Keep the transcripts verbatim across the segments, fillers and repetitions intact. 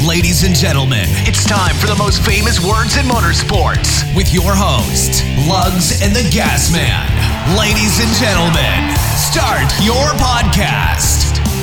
Ladies and gentlemen, it's time for the most famous words in motorsports with your host, Lugs and the Gas Man. Ladies and gentlemen, start your podcast.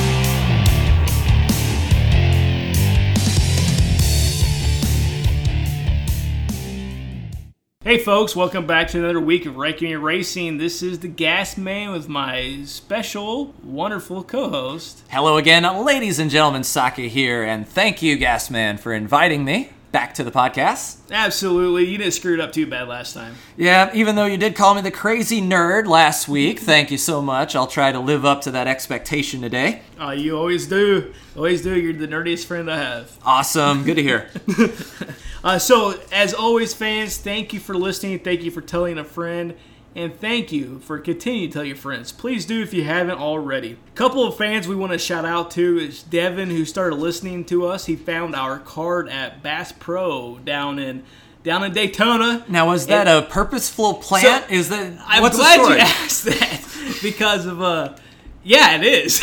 Hey folks, welcome back to another week of Wrecking and Racing. This is the Gas Man with my special, wonderful co-host. Hello again, ladies and gentlemen, Saka here, and thank you, Gas Man, for inviting me back to the podcast. Absolutely, you didn't screw it up too bad last time. Yeah, even though you did call me the crazy nerd last week, thank you so much. I'll try to live up to that expectation today. Oh, you always do. Always do. You're the nerdiest friend I have. Awesome. Good to hear. uh, so, as always, fans, thank you for listening. Thank you for telling a friend. And thank you for continuing to tell your friends. Please do if you haven't already. A couple of fans we want to shout out to is Devin, who started listening to us. He found our card at Bass Pro down in down in Daytona. Now, was that and, a purposeful plant? So, is that I'm what's glad the story? You asked that because of uh, yeah, it is.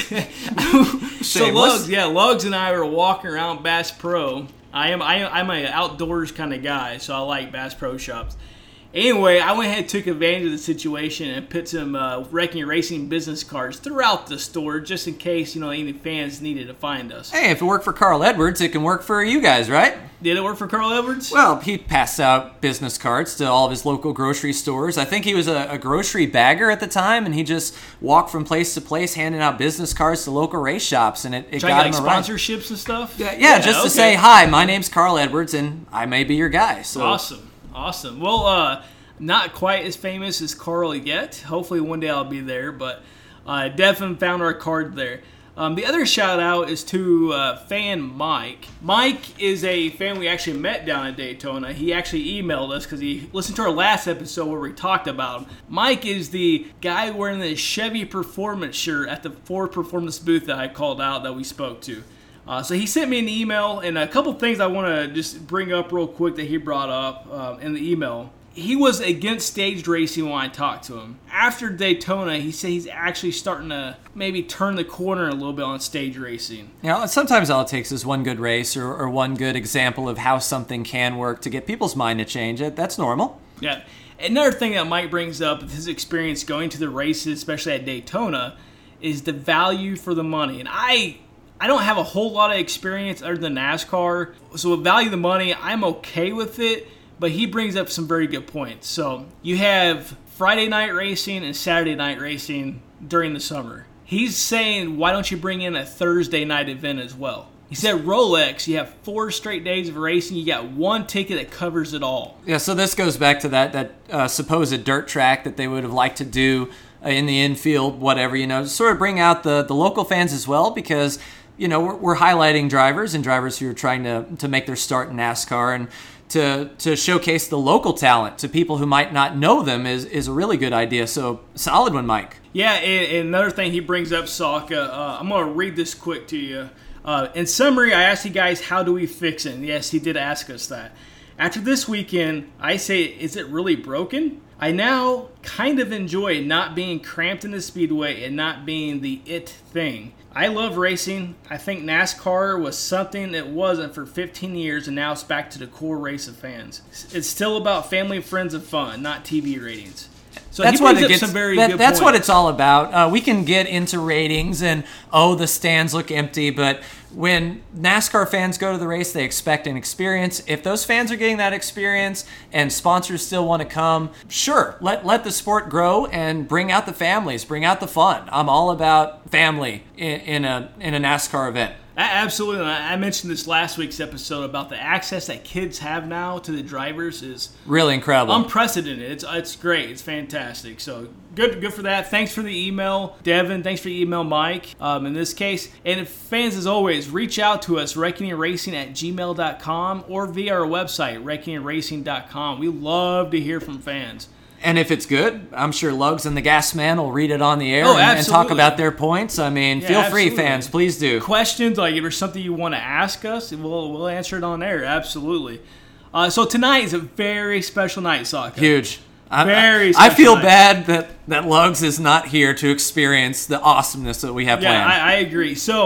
So Lugs, yeah, Lugs and I were walking around Bass Pro. I am I, I'm an outdoors kind of guy, so I like Bass Pro shops. Anyway, I went ahead and took advantage of the situation and put some uh, Wrecking and Racing business cards throughout the store just in case, you know, any fans needed to find us. Hey, if it worked for Carl Edwards, it can work for you guys, right? Did it work for Carl Edwards? Well, he passed out business cards to all of his local grocery stores. I think he was a, a grocery bagger at the time, and he just walked from place to place handing out business cards to local race shops, and it, it got like him sponsorships and stuff? Yeah, yeah, yeah just okay. to say, hi, my name's Carl Edwards, and I may be your guy. So. Awesome. Awesome. Well, uh, not quite as famous as Carl yet. Hopefully one day I'll be there, but I uh, definitely found our card there. Um, the other shout out is to uh, fan Mike. Mike is a fan we actually met down in Daytona. He actually emailed us because he listened to our last episode where we talked about him. Mike is the guy wearing the Chevy Performance shirt at the Ford Performance booth that I called out that we spoke to. Uh, so he sent me an email, and a couple things I want to just bring up real quick that he brought up uh, in the email. He was against staged racing when I talked to him. After Daytona, he said he's actually starting to maybe turn the corner a little bit on stage racing. You know, sometimes all it takes is one good race or, or one good example of how something can work to get people's mind to change. It That's normal. Yeah. Another thing that Mike brings up with his experience going to the races, especially at Daytona, is the value for the money. And I... I don't have a whole lot of experience other than NASCAR, so with value the money, I'm okay with it, but he brings up some very good points. So you have Friday night racing and Saturday night racing during the summer. He's saying, why don't you bring in a Thursday night event as well? He said Rolex, you have four straight days of racing, you got one ticket that covers it all. Yeah, so this goes back to that, that uh, supposed dirt track that they would have liked to do uh, in the infield, whatever, you know, sort of bring out the, the local fans as well, because you know, we're, we're highlighting drivers and drivers who are trying to, to make their start in NASCAR, and to to showcase the local talent to people who might not know them is, is a really good idea. So, solid one, Mike. Yeah, and, and another thing he brings up, Saka, uh, I'm going to read this quick to you. Uh, in summary, I asked you guys, how do we fix it? And yes, he did ask us that. After this weekend, I say, is it really broken? I now kind of enjoy not being cramped in the speedway and not being the it thing. I love racing. I think NASCAR was something it wasn't for fifteen years, and now it's back to the core race of fans. It's still about family, friends, and fun, not T V ratings. So that's he what brings it up gets, some very that, good That's points. what it's all about. Uh, we can get into ratings and, oh, the stands look empty, but when NASCAR fans go to the race, they expect an experience. If those fans are getting that experience and sponsors still want to come, sure, let, let the sport grow and bring out the families, bring out the fun. I'm all about family in, in a in a NASCAR event. Absolutely. I mentioned this last week's episode about the access that kids have now to the drivers is really incredible, unprecedented. It's it's great. It's fantastic. So good, good for that. Thanks for the email, Devin. Thanks for the email, Mike. Um, in this case, and if fans, as always, reach out to us, wrecking and racing at gmail dot com or via our website, wrecking and racing dot com. We love to hear from fans. And if it's good, I'm sure Lugs and the Gas Man will read it on the air oh, and, and talk about their points. I mean, yeah, feel absolutely. free, fans. Please do. Questions, like if there's something you want to ask us, we'll, we'll answer it on air. Absolutely. Uh, so tonight is a very special night, Saka. Huge. I, Very I, I feel night. bad that, that Lugs is not here to experience the awesomeness that we have yeah, planned. I, I agree. So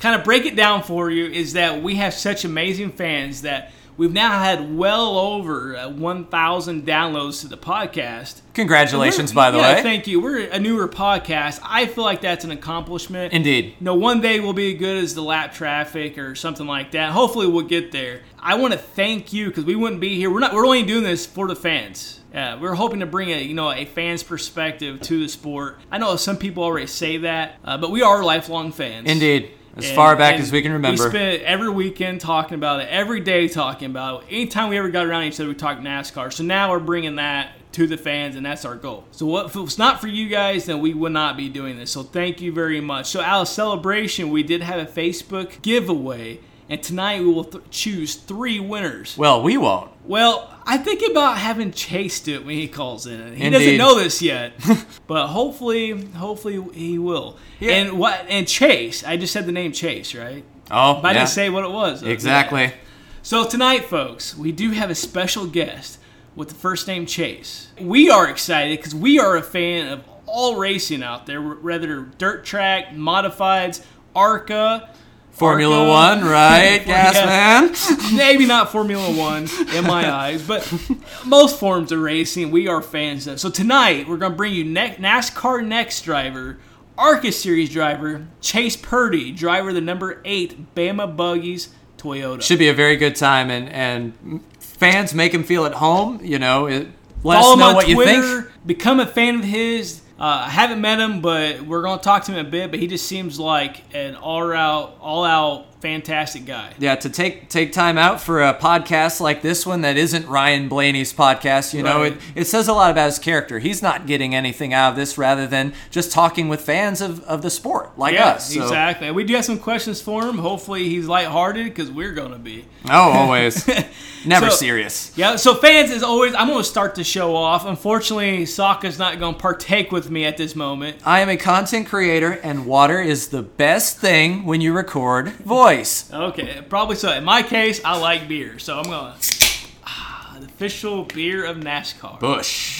kind of break it down for you is that we have such amazing fans that we've now had well over uh, one thousand downloads to the podcast. Congratulations, by the yeah, way. Thank you. We're a newer podcast. I feel like that's an accomplishment. Indeed. You know, one day we'll be as good as the Lap Traffic or something like that. Hopefully we'll get there. I want to thank you because we wouldn't be here. We're not. We're only doing this for the fans. Yeah, we're hoping to bring a you know a fan's perspective to the sport. I know some people already say that, uh, but we are lifelong fans. Indeed. As And- far back and as we can remember. We spent every weekend talking about it, every day talking about it. Anytime we ever got around each other, we talked NASCAR. So now we're bringing that to the fans, and that's our goal. So what, if it's not for you guys, then we would not be doing this. So thank you very much. So out of celebration, we did have a Facebook giveaway, and tonight we will th- choose three winners. Well, we won't. Well, I think about having Chase do it when he calls in. He Indeed. doesn't know this yet, but hopefully, hopefully he will. Yeah. And what? And Chase, I just said the name Chase, right? Oh, But I yeah. didn't say what it was. Exactly. Yeah. So tonight, folks, we do have a special guest with the first name Chase. We are excited because we are a fan of all racing out there, whether dirt track, modifieds, ARCA, Formula ARCA. One, right, Gas Man? Maybe not Formula One in my eyes, but most forms of racing we are fans of. So tonight we're going to bring you ne- NASCAR Next driver, ARCA Series driver, Chase Purdy, driver of the number eight Bama Buggies Toyota. Should be a very good time, and, and fans make him feel at home. You know, it, let Follow us him know on what Twitter, you think. become a fan of his. Uh, I haven't met him, but we're going to talk to him a bit, but he just seems like an all-out, all-out fantastic guy. Yeah, to take take time out for a podcast like this one that isn't Ryan Blaney's podcast, you know, Right. it, it says a lot about his character. He's not getting anything out of this rather than just talking with fans of, of the sport like Yeah, us. So. exactly. We do have some questions for him. Hopefully he's lighthearted because we're going to be. Oh, always. Never So- serious. Yeah, so fans, as always, I'm going to start the show off. Unfortunately, Sokka's not going to partake with me at this moment. I am a content creator, and water is the best thing when you record voice. Okay, probably so. In my case, I like beer, so I'm going to... Ah, the official beer of NASCAR. Bush.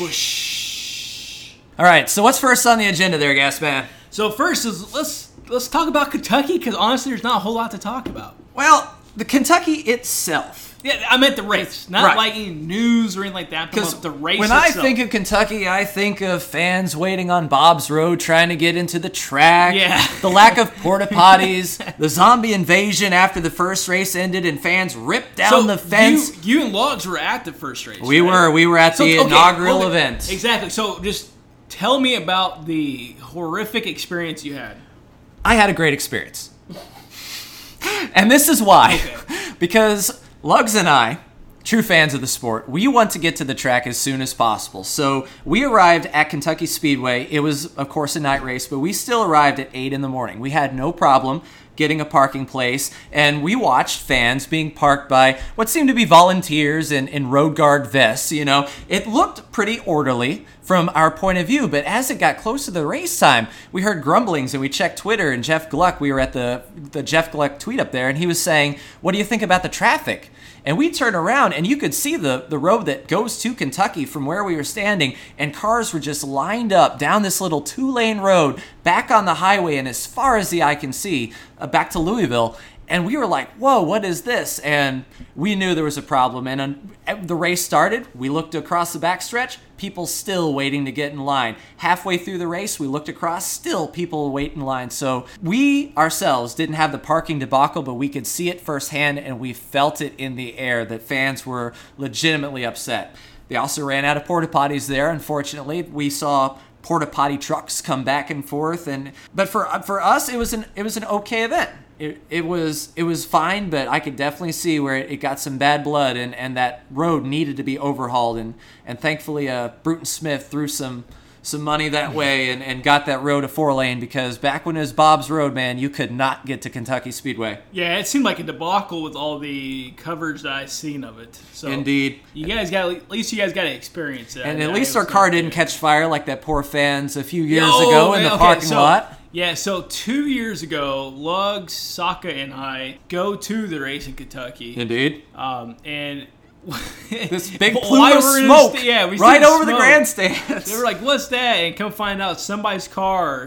Bush. All right, so what's first on the agenda there, Gas Man? So first is let's let's talk about Kentucky because honestly, there's not a whole lot to talk about. Well, the Kentucky itself. Yeah, I meant the race, not Right. like any news or anything like that. I'm talking Because about the race when I itself. think of Kentucky, I think of fans waiting on Bob's Road trying to get into the track. Yeah. The lack of porta potties, the zombie invasion after the first race ended, and fans ripped down so the fence. You, you and Logs were at the first race. we right? were we were at So, the okay, inaugural okay, event. Exactly. So just tell me about the horrific experience you had. I had a great experience. And this is why. Okay. Because Lugs and I, true fans of the sport, we want to get to the track as soon as possible. So we arrived at Kentucky Speedway. It was, of course, a night race, but we still arrived at eight in the morning. We had no problem getting a parking place, and we watched fans being parked by what seemed to be volunteers in, in road guard vests. You know, it looked pretty orderly from our point of view, but as it got close to the race time, we heard grumblings, and we checked Twitter, and Jeff Gluck, we were at the, the Jeff Gluck tweet up there, and he was saying, what do you think about the traffic? And we turned around, and you could see the, the road that goes to Kentucky from where we were standing, and cars were just lined up down this little two-lane road, back on the highway, and as far as the eye can see, uh, back to Louisville. And we were like, whoa, what is this? And we knew there was a problem. And um, the race started. We looked across the backstretch. People still waiting to get in line. Halfway through the race, we looked across. Still people wait in line. So we ourselves didn't have the parking debacle, but we could see it firsthand, and we felt it in the air that fans were legitimately upset. They also ran out of porta potties there, unfortunately. We saw porta potty trucks come back and forth, and but for for us, it was an it was an okay event. It, it was it was fine, but I could definitely see where it, it got some bad blood, and, and that road needed to be overhauled, and and thankfully, uh, Bruton Smith threw some some money that way and, and got that road a four lane, because back when it was Bob's Road, man, you could not get to Kentucky Speedway. Yeah, it seemed like a debacle with all the coverage that I've seen of it. So Indeed. you guys got at least you guys got to experience that. And Yeah, at least it our was car not didn't good. catch fire like that poor fans a few years Oh, ago in man, the okay, parking so- lot. Yeah, so two years ago, Lugs, Sokka, and I go to the race in Kentucky. Indeed. Um, and This big While plume of we're in smoke the- yeah, we see right the over the smoke. grandstand. They were like, "What's that?" And come find out, somebody's car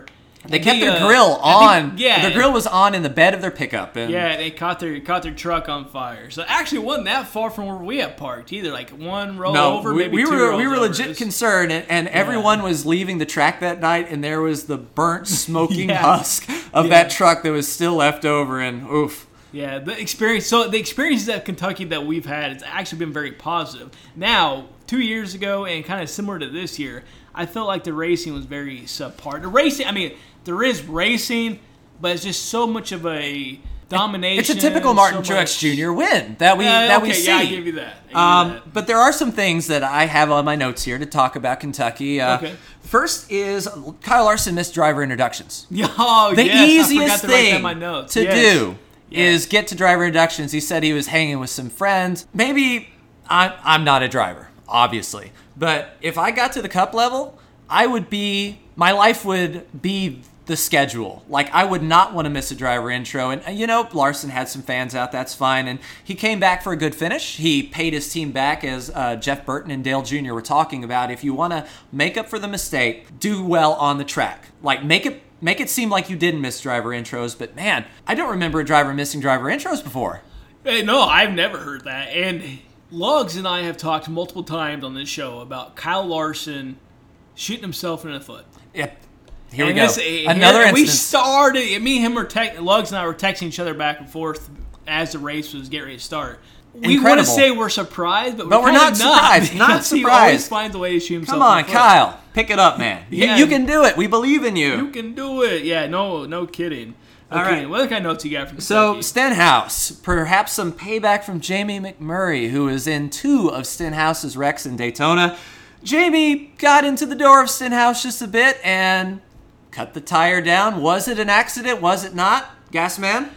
They kept the, their uh, grill I on. think- yeah. Their grill was on in the bed of their pickup. And Yeah, they caught their caught their truck on fire. So actually, it wasn't that far from where we had parked either. Like one roll No, over, we, maybe we two were rolls we were over. legit It's- concerned, and, and everyone was leaving the track that night, and there was the burnt, smoking Yeah. husk of Yeah. that truck that was still left over, and oof. Yeah, the experience. So the experiences at Kentucky that we've had, it's actually been very positive. Now, two years ago, and kind of similar to this year, I felt like the racing was very subpar. The racing, I mean, there is racing, but it's just so much of a domination. It's a typical Martin so Truex much- Junior win that we Uh, that okay, we see. Yeah, I give you that. I give you Um, that. but there are some things that I have on my notes here to talk about Kentucky. Uh, Okay. First is Kyle Larson missed driver introductions. Oh, The yes, I easiest forgot to write that in thing my notes. to Yes. do Yes. is get to driver introductions. He said he was hanging with some friends. Maybe I'm, I'm not a driver, obviously. But if I got to the cup level, I would be, my life would be the schedule. Like, I would not want to miss a driver intro. And, uh, you know, Larson had some fans out. That's fine. And he came back for a good finish. He paid his team back, as uh, Jeff Burton and Dale Junior were talking about. If you want to make up for the mistake, do well on the track. Like, make it make it seem like you didn't miss driver intros. But, man, I don't remember a driver missing driver intros before. Hey, no, I've never heard that. And Lugs and I have talked multiple times on this show about Kyle Larson shooting himself in the foot. Yep. Here we And go. this- here- Another and We instance. started. Me and him were te- Lugs and I were texting each other back and forth as the race was getting ready to start. We want to Incredible. say we're surprised, but, But we're, we're kind not of not. surprised. Not because He always surprised. finds a way to shoot himself. Come on, in the foot. Kyle. Pick it up, man. You- Yeah. You, can do it. We believe in you. You can do it. Yeah, no, no kidding. Okay, All right. what other kind of notes you got from So, Kentucky? Stenhouse, perhaps some payback from Jamie McMurray, who was in two of Stenhouse's wrecks in Daytona. Jamie got into the door of Stenhouse just a bit and cut the tire down. Was it an accident? Was it not? Gasman?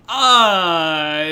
Uh,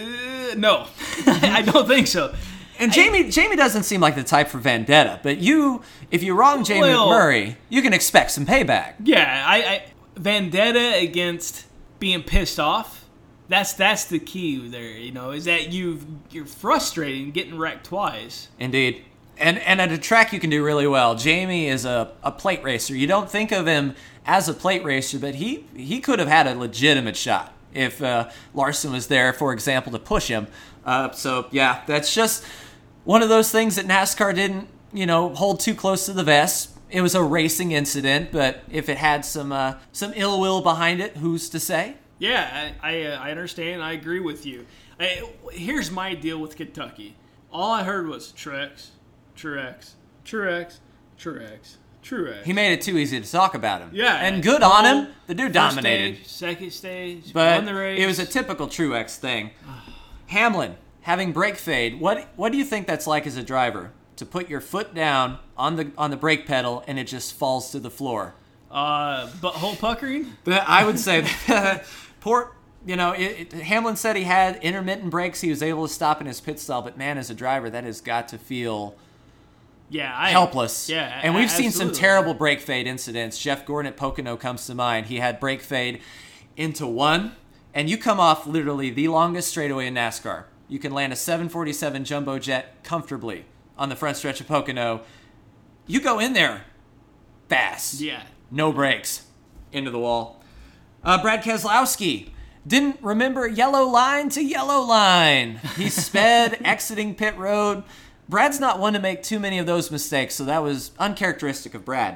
no, I don't think so. And Jamie Jamie doesn't seem like the type for vendetta, but you, if you wrong Jamie Well- McMurray, you can expect some payback. Yeah, I, I vendetta against being pissed off. That's that's the key there. You know, is that you you're frustrated and getting wrecked twice. Indeed. And and at a track you can do really well. Jamie is a, a plate racer. You don't think of him as a plate racer, but he, he could have had a legitimate shot if uh, Larson was there, for example, to push him. Uh, so, yeah, that's just one of those things that NASCAR didn't, you know, hold too close to the vest. It was a racing incident, but if it had some uh, some ill will behind it, who's to say? Yeah, I I, uh, I understand. I agree with you. I, here's my deal with Kentucky. All I heard was Truex, Truex, Truex, Truex, Truex. He made it too easy to talk about him. Yeah, And good pole, on him. The dude first dominated. Stage, second stage, But won the race. it was a typical Truex thing. Hamlin having brake fade. What what do you think that's like as a driver? To put your foot down on the on the brake pedal and it just falls to the floor. uh, butthole puckering. But I would say that poor. You know, it, it, Hamlin said he had intermittent brakes. He was able to stop in his pit stall. But man, as a driver, that has got to feel Yeah, I, helpless. Yeah, and we've a- seen some absolutely. terrible brake fade incidents. Jeff Gordon at Pocono comes to mind. He had brake fade into one, and you come off literally the longest straightaway in NASCAR. You can land a seven forty-seven jumbo jet comfortably on the front stretch of Pocono. You go in there fast. Yeah. No brakes. Into the wall. Uh, Brad Keselowski didn't remember yellow line to yellow line. He sped exiting pit road. Brad's not one to make too many of those mistakes, so that was uncharacteristic of Brad.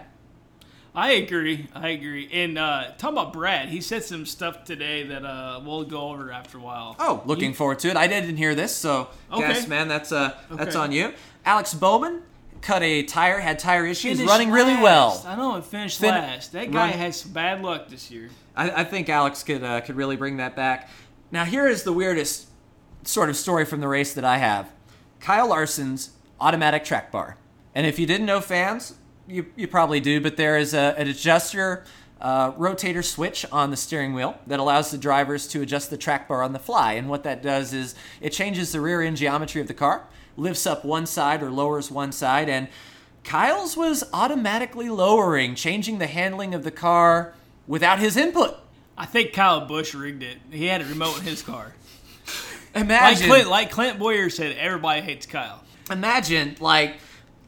I agree. I agree. And uh, talking about Brad, he said some stuff today that uh, we'll go over after a while. Oh, looking You- forward to it. I didn't hear this, so Okay. yes, man, that's uh, that's Okay. on you. Alex Bowman cut a tire, had tire issues, Finished running really last. well. I know, and finished Fin- last. That guy run- has some bad luck this year. I, I think Alex could uh, could really bring that back. Now, here is the weirdest sort of story from the race that I have. Kyle Larson's automatic track bar. And if you didn't know, fans, you, you probably do, but there is a, an adjuster uh, rotator switch on the steering wheel that allows the drivers to adjust the track bar on the fly. And what that does is it changes the rear end geometry of the car, lifts up one side or lowers one side, and Kyle's was automatically lowering, changing the handling of the car without his input. I think Kyle Busch rigged it. He had a remote in his car. Like Imagine, Clint, like Clint Boyer said, everybody hates Kyle. imagine, like,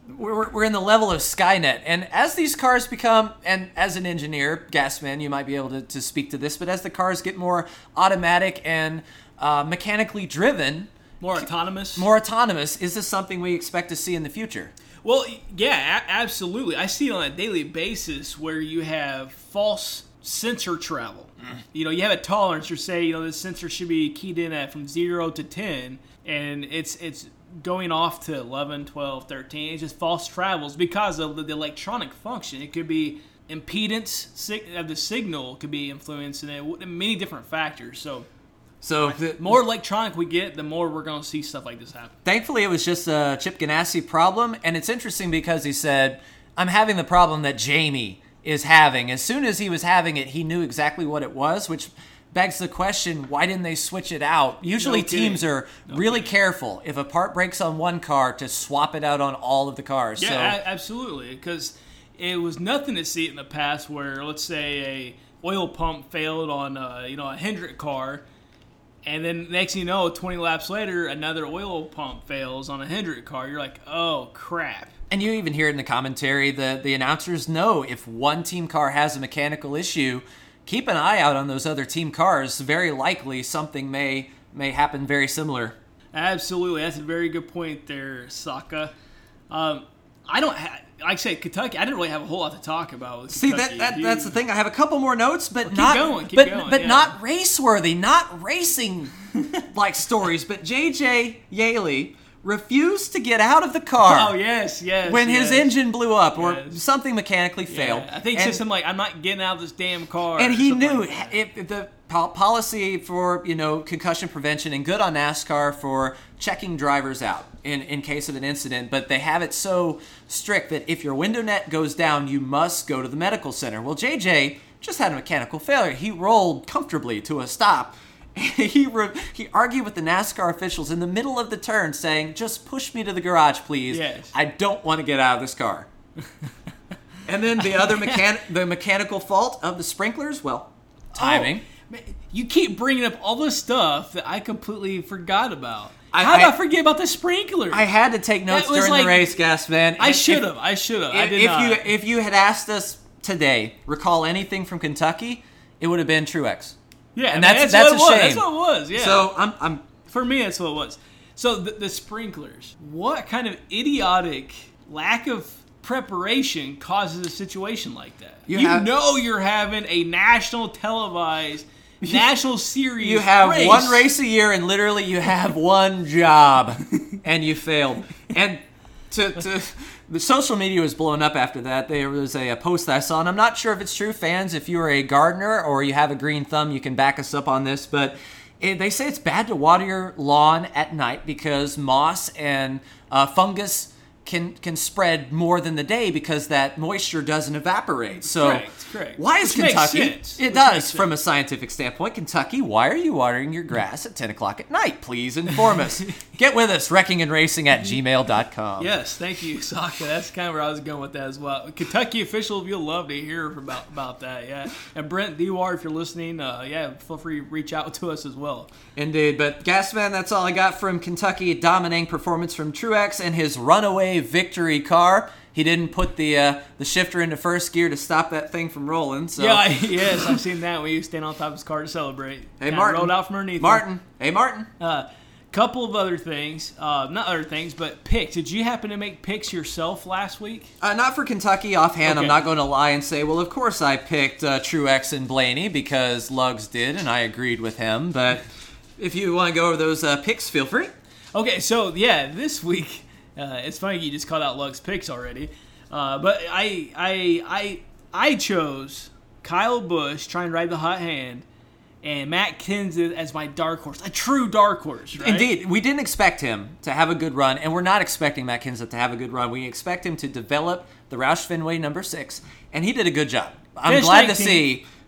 we're, we're in the level of Skynet. And as these cars become, and as an engineer, Gasman, you might be able to, to speak to this, but as the cars get more automatic and uh, mechanically driven, more autonomous, more autonomous, is this something we expect to see in the future? Well, yeah, a- absolutely. I see it on a daily basis where you have false sensor travel. Mm. You know, you have a tolerance, or say, you know, the sensor should be keyed in at from zero to ten, and it's it's going off to eleven, twelve, thirteen. It's just false travels because of the, the electronic function. It could be impedance sig- of the signal could be influencing it, many different factors. So, so the more electronic we get, the more we're going to see stuff like this happen. Thankfully, it was just a Chip Ganassi problem, and it's interesting because he said, I'm having the problem that Jamie is having. As soon as he was having it, he knew exactly what it was, which begs the question, why didn't they switch it out? Usually no teams are no really kidding. careful if a part breaks on one car to swap it out on all of the cars. Yeah, so, a- absolutely, because it was nothing to see it in the past where, let's say, a oil pump failed on uh, you know a Hendrick car, and then next thing you know, twenty laps later, another oil pump fails on a Hendrick car. You're like, oh, crap. And you even hear it in the commentary, the, the announcers know if one team car has a mechanical issue, keep an eye out on those other team cars. Very likely something may may happen very similar. Absolutely. That's a very good point there, Saka. Um, I don't ha- like I said, Kentucky, I didn't really have a whole lot to talk about with See, Kentucky. that, that You- that's the thing. I have a couple more notes, but Well, keep not going, keep but, going, but yeah. not race-worthy, not racing like stories. But J J Yaley refused to get out of the car Oh, yes, yes. when his yes. engine blew up or Yes. something mechanically failed. Yeah, I think and, it's something like, I'm not getting out of this damn car. and or he something knew like that. if the po- policy for, you know, concussion prevention and good on NASCAR for checking drivers out in, in case of an incident, but they have it so strict that if your window net goes down, you must go to the medical center. Well, J J just had a mechanical failure. He rolled comfortably to a stop. He re- he argued with the NASCAR officials in the middle of the turn saying, just push me to the garage, please. Yes. I don't want to get out of this car. And then the other mechan- the mechanical fault of the sprinklers, well, timing. Oh, man, you keep bringing up all this stuff that I completely forgot about. I- How did I, I- forget about the sprinklers? I had to take notes That was during like- the race, Gas man. I And should if- have. I should have. I If, did if not. you if you had asked us today, recall anything from Kentucky, it would have been Truex. yeah, and man, that's- that's, that's what a it was. shame. That's what it was. Yeah. So I'm I'm For me, that's what it was. So the, the sprinklers. What kind of idiotic lack of preparation causes a situation like that? You You, have- know you're having a national televised national series. you have race. one race a year, and literally you have one job, and you failed. And to to the social media was blowing up after that. There was a, a post that I saw, and I'm not sure if it's true. Fans, if you are a gardener or you have a green thumb, you can back us up on this, but. It, they say it's bad to water your lawn at night because moss and uh, fungus can can spread more than the day because that moisture doesn't evaporate. So Correct, correct. why is Which makes Kentucky? sense. It Which does makes from a scientific standpoint. Kentucky, why are you watering your grass at ten o'clock at night? Please inform us. Get with us, wrecking and racing at gmail dot com. Yes, thank you, Saka. That's kind of where I was going with that as well. Kentucky officials, you'll love to hear about about that, yeah. And Brent Dewar, if you're listening, uh, yeah, feel free to reach out to us as well. Indeed, but Gasman, that's all I got from Kentucky. Dominating performance from Truex and his runaway victory car. He didn't put the uh, the shifter into first gear to stop that thing from rolling. So. Yeah, I, yes, I've seen that when you stand on top of his car to celebrate. Hey, Kinda Martin. rolled out from underneath. Martin. Hey, Martin. A uh, couple of other things, uh, not other things, but picks. Did you happen to make picks yourself last week? Uh, not for Kentucky offhand. Okay. I'm not going to lie and say, well, of course I picked uh, Truex and Blaney because Lugs did, and I agreed with him. But if you want to go over those uh, picks, feel free. Okay, so yeah, this week uh, it's funny you just called out Lug's picks already, uh, but I I I I chose Kyle Busch trying to ride the hot hand, and Matt Kenseth as my dark horse, a true dark horse. Right? Indeed, we didn't expect him to have a good run, and we're not expecting Matt Kenseth to have a good run. We expect him to develop the Roush Fenway number six, and he did a good job. I'm Finished glad to nineteenth. see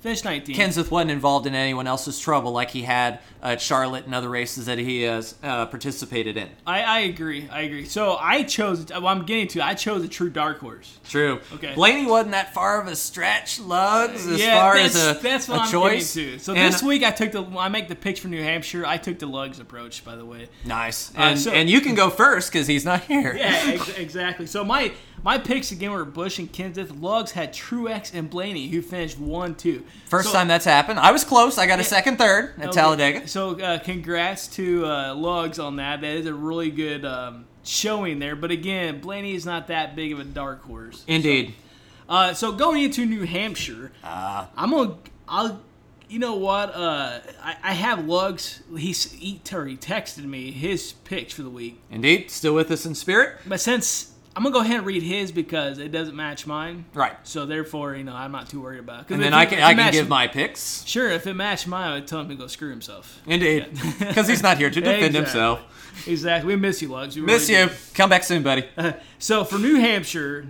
Finished nineteenth. Kenseth wasn't involved in anyone else's trouble like he had at Charlotte and other races that he has uh, participated in. I, I agree. I agree. So I chose, well, I'm getting to, I chose a true dark horse. True. Okay. Blaney wasn't that far of a stretch, Lugs, as yeah, far that's, as a, that's what a I'm choice. getting to. So And- this week I took the, I make the picks for New Hampshire. I took the Lugs approach, by the way. Nice. Uh, And, so- and you can go first because he's not here. Yeah, ex- exactly. So my my picks again were Busch and Kenseth. Lugs had Truex and Blaney, who finished one two. First So- time that's happened. I was close. I got a second, third at Okay. Talladega. So uh, congrats to uh, Lugs on that. That is a really good um, showing there. But again, Blaney is not that big of a dark horse. Indeed. Uh, so going into New Hampshire, Uh, I'm gonna. I'll. You know what? Uh, I, I have Lugs. He's he, or he texted me his picks for the week. indeed. Still with us in spirit. But since I'm gonna go ahead and read his because it doesn't match mine. Right. So therefore, you know, I'm not too worried about it. 'Cause And if then I it- can if it I can matched- give my picks. Sure, if it matched mine, I would tell him to go screw himself. Indeed. Because he's not here to defend Exactly. himself. Exactly. We miss you, Lugs. We Miss really you. do. Come back soon, buddy. So for New Hampshire,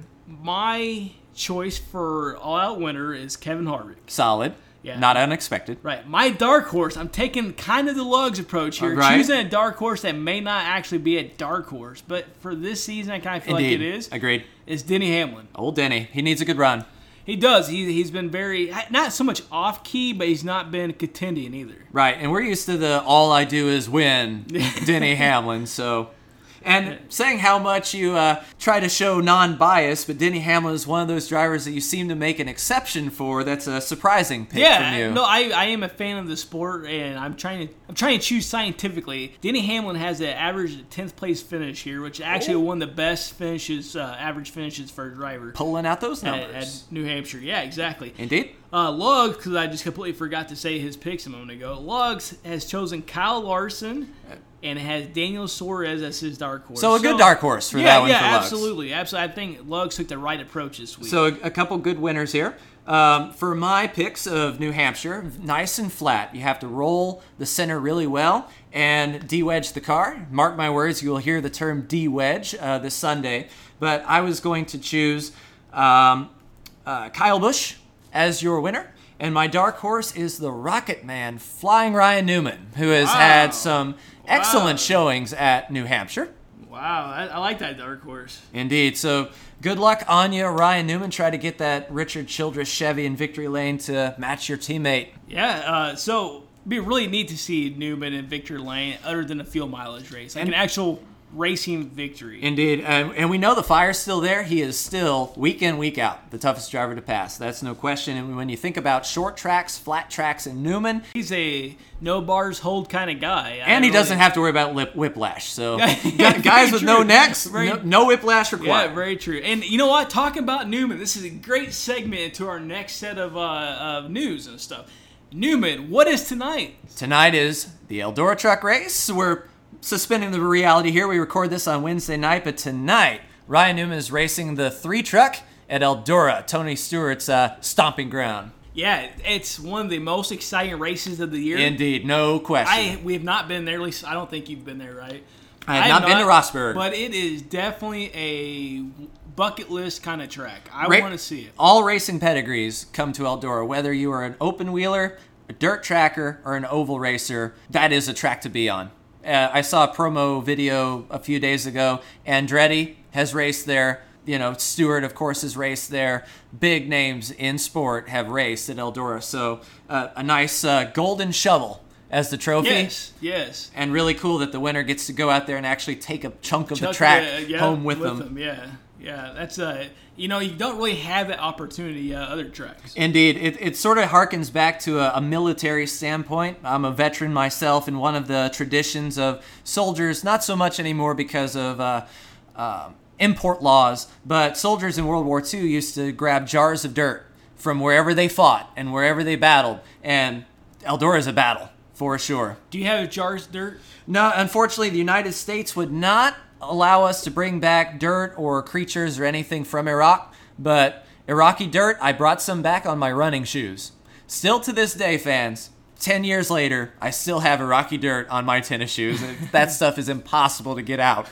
my choice for all-out winner is Kevin Harvick. Solid. Yeah. Not unexpected. Right. My dark horse, I'm taking kind of the Lugs approach here. Right. Choosing a dark horse that may not actually be a dark horse, but for this season, I kind of feel Indeed. like it is. Agreed. Is Denny Hamlin. Old Denny. He needs a good run. He does. He, he's been very, not so much off-key, but he's not been contending either. Right. And we're used to the all I do is win Denny Hamlin. So, and saying how much you uh, try to show non-bias, but Denny Hamlin is one of those drivers that you seem to make an exception for. That's a surprising pick Yeah, from you. no, I, I am a fan of the sport, and I'm trying to I'm trying to choose scientifically. Denny Hamlin has an average tenth place finish here, which is actually Oh. one of the best finishes, uh, average finishes for a driver Pulling out those at, numbers. at New Hampshire. Yeah, exactly. Indeed. Uh, Lugs, because I just completely forgot to say his picks a moment ago. Lugs has chosen Kyle Larson and has Daniel Suarez as his dark horse. So a good dark horse for yeah, that one yeah, for Lugs. absolutely, absolutely. I think Lugs took the right approach this week. So a, a couple good winners here. Um, for my picks of New Hampshire, nice and flat. You have to roll the center really well and de-wedge the car. Mark my words, you will hear the term de-wedge uh, this Sunday. But I was going to choose um, uh, Kyle Busch as your winner. And my dark horse is the Rocket Man, Flying Ryan Newman, who has Wow. had some excellent Wow. showings at New Hampshire. wow, I, I like that dark horse. Indeed. So good luck on you, Ryan Newman. Try to get that Richard Childress Chevy in victory lane to match your teammate. Yeah, uh, so it'd be really neat to see Newman in Victory Lane other than a field mileage race, like And- an actual racing victory. Indeed. And, and we know the fire's still there. He is still, week in, week out, the toughest driver to pass. That's no question. And when you think about short tracks, flat tracks, and Newman, He's a no bars hold kind of guy. I and he really- doesn't have to worry about lip, whiplash. So Yeah, gu- very guys with no true. necks, Very- no, no whiplash required. Yeah, very true. And you know what? Talking about Newman, this is a great segment into our next set of, uh, of news and stuff. Newman, what is tonight? Tonight is the Eldora Truck Race. We're suspending the reality here. We record this on Wednesday night, but tonight, Ryan Newman is racing the three truck at Eldora, Tony Stewart's uh, stomping ground. Yeah, it's one of the most exciting races of the year. Indeed, no question. I we have not been there. At least I don't think you've been there, right? I have not been to Rossburg. but it is definitely a bucket list kind of track. I Ra- want to see it. All racing pedigrees come to Eldora. Whether you are an open wheeler, a dirt tracker, or an oval racer, that is a track to be on. Uh, I saw a promo video a few days ago. Andretti has raced there. You know, Stewart, of course, has raced there. Big names in sport have raced at Eldora. So uh, a nice uh, golden shovel as the trophy. Yes, yes. And really cool that the winner gets to go out there and actually take a chunk of the Chuck, track uh, yeah, home with, them. Yeah, yeah. That's uh, you know, you don't really have that opportunity uh, other tracks. Indeed. It, it sort of harkens back to a, a military standpoint. I'm a veteran myself, and one of the traditions of soldiers, not so much anymore because of uh, uh, import laws, but soldiers in World War Two used to grab jars of dirt from wherever they fought and wherever they battled, and Eldora is a battle, for sure. Do you have jars of dirt? No, unfortunately, the United States would not allow us to bring back dirt or creatures or anything from Iraq, but Iraqi dirt, I brought some back on my running shoes. Still to this day, fans, ten years later, I still have Iraqi dirt on my tennis shoes. That stuff is impossible to get out.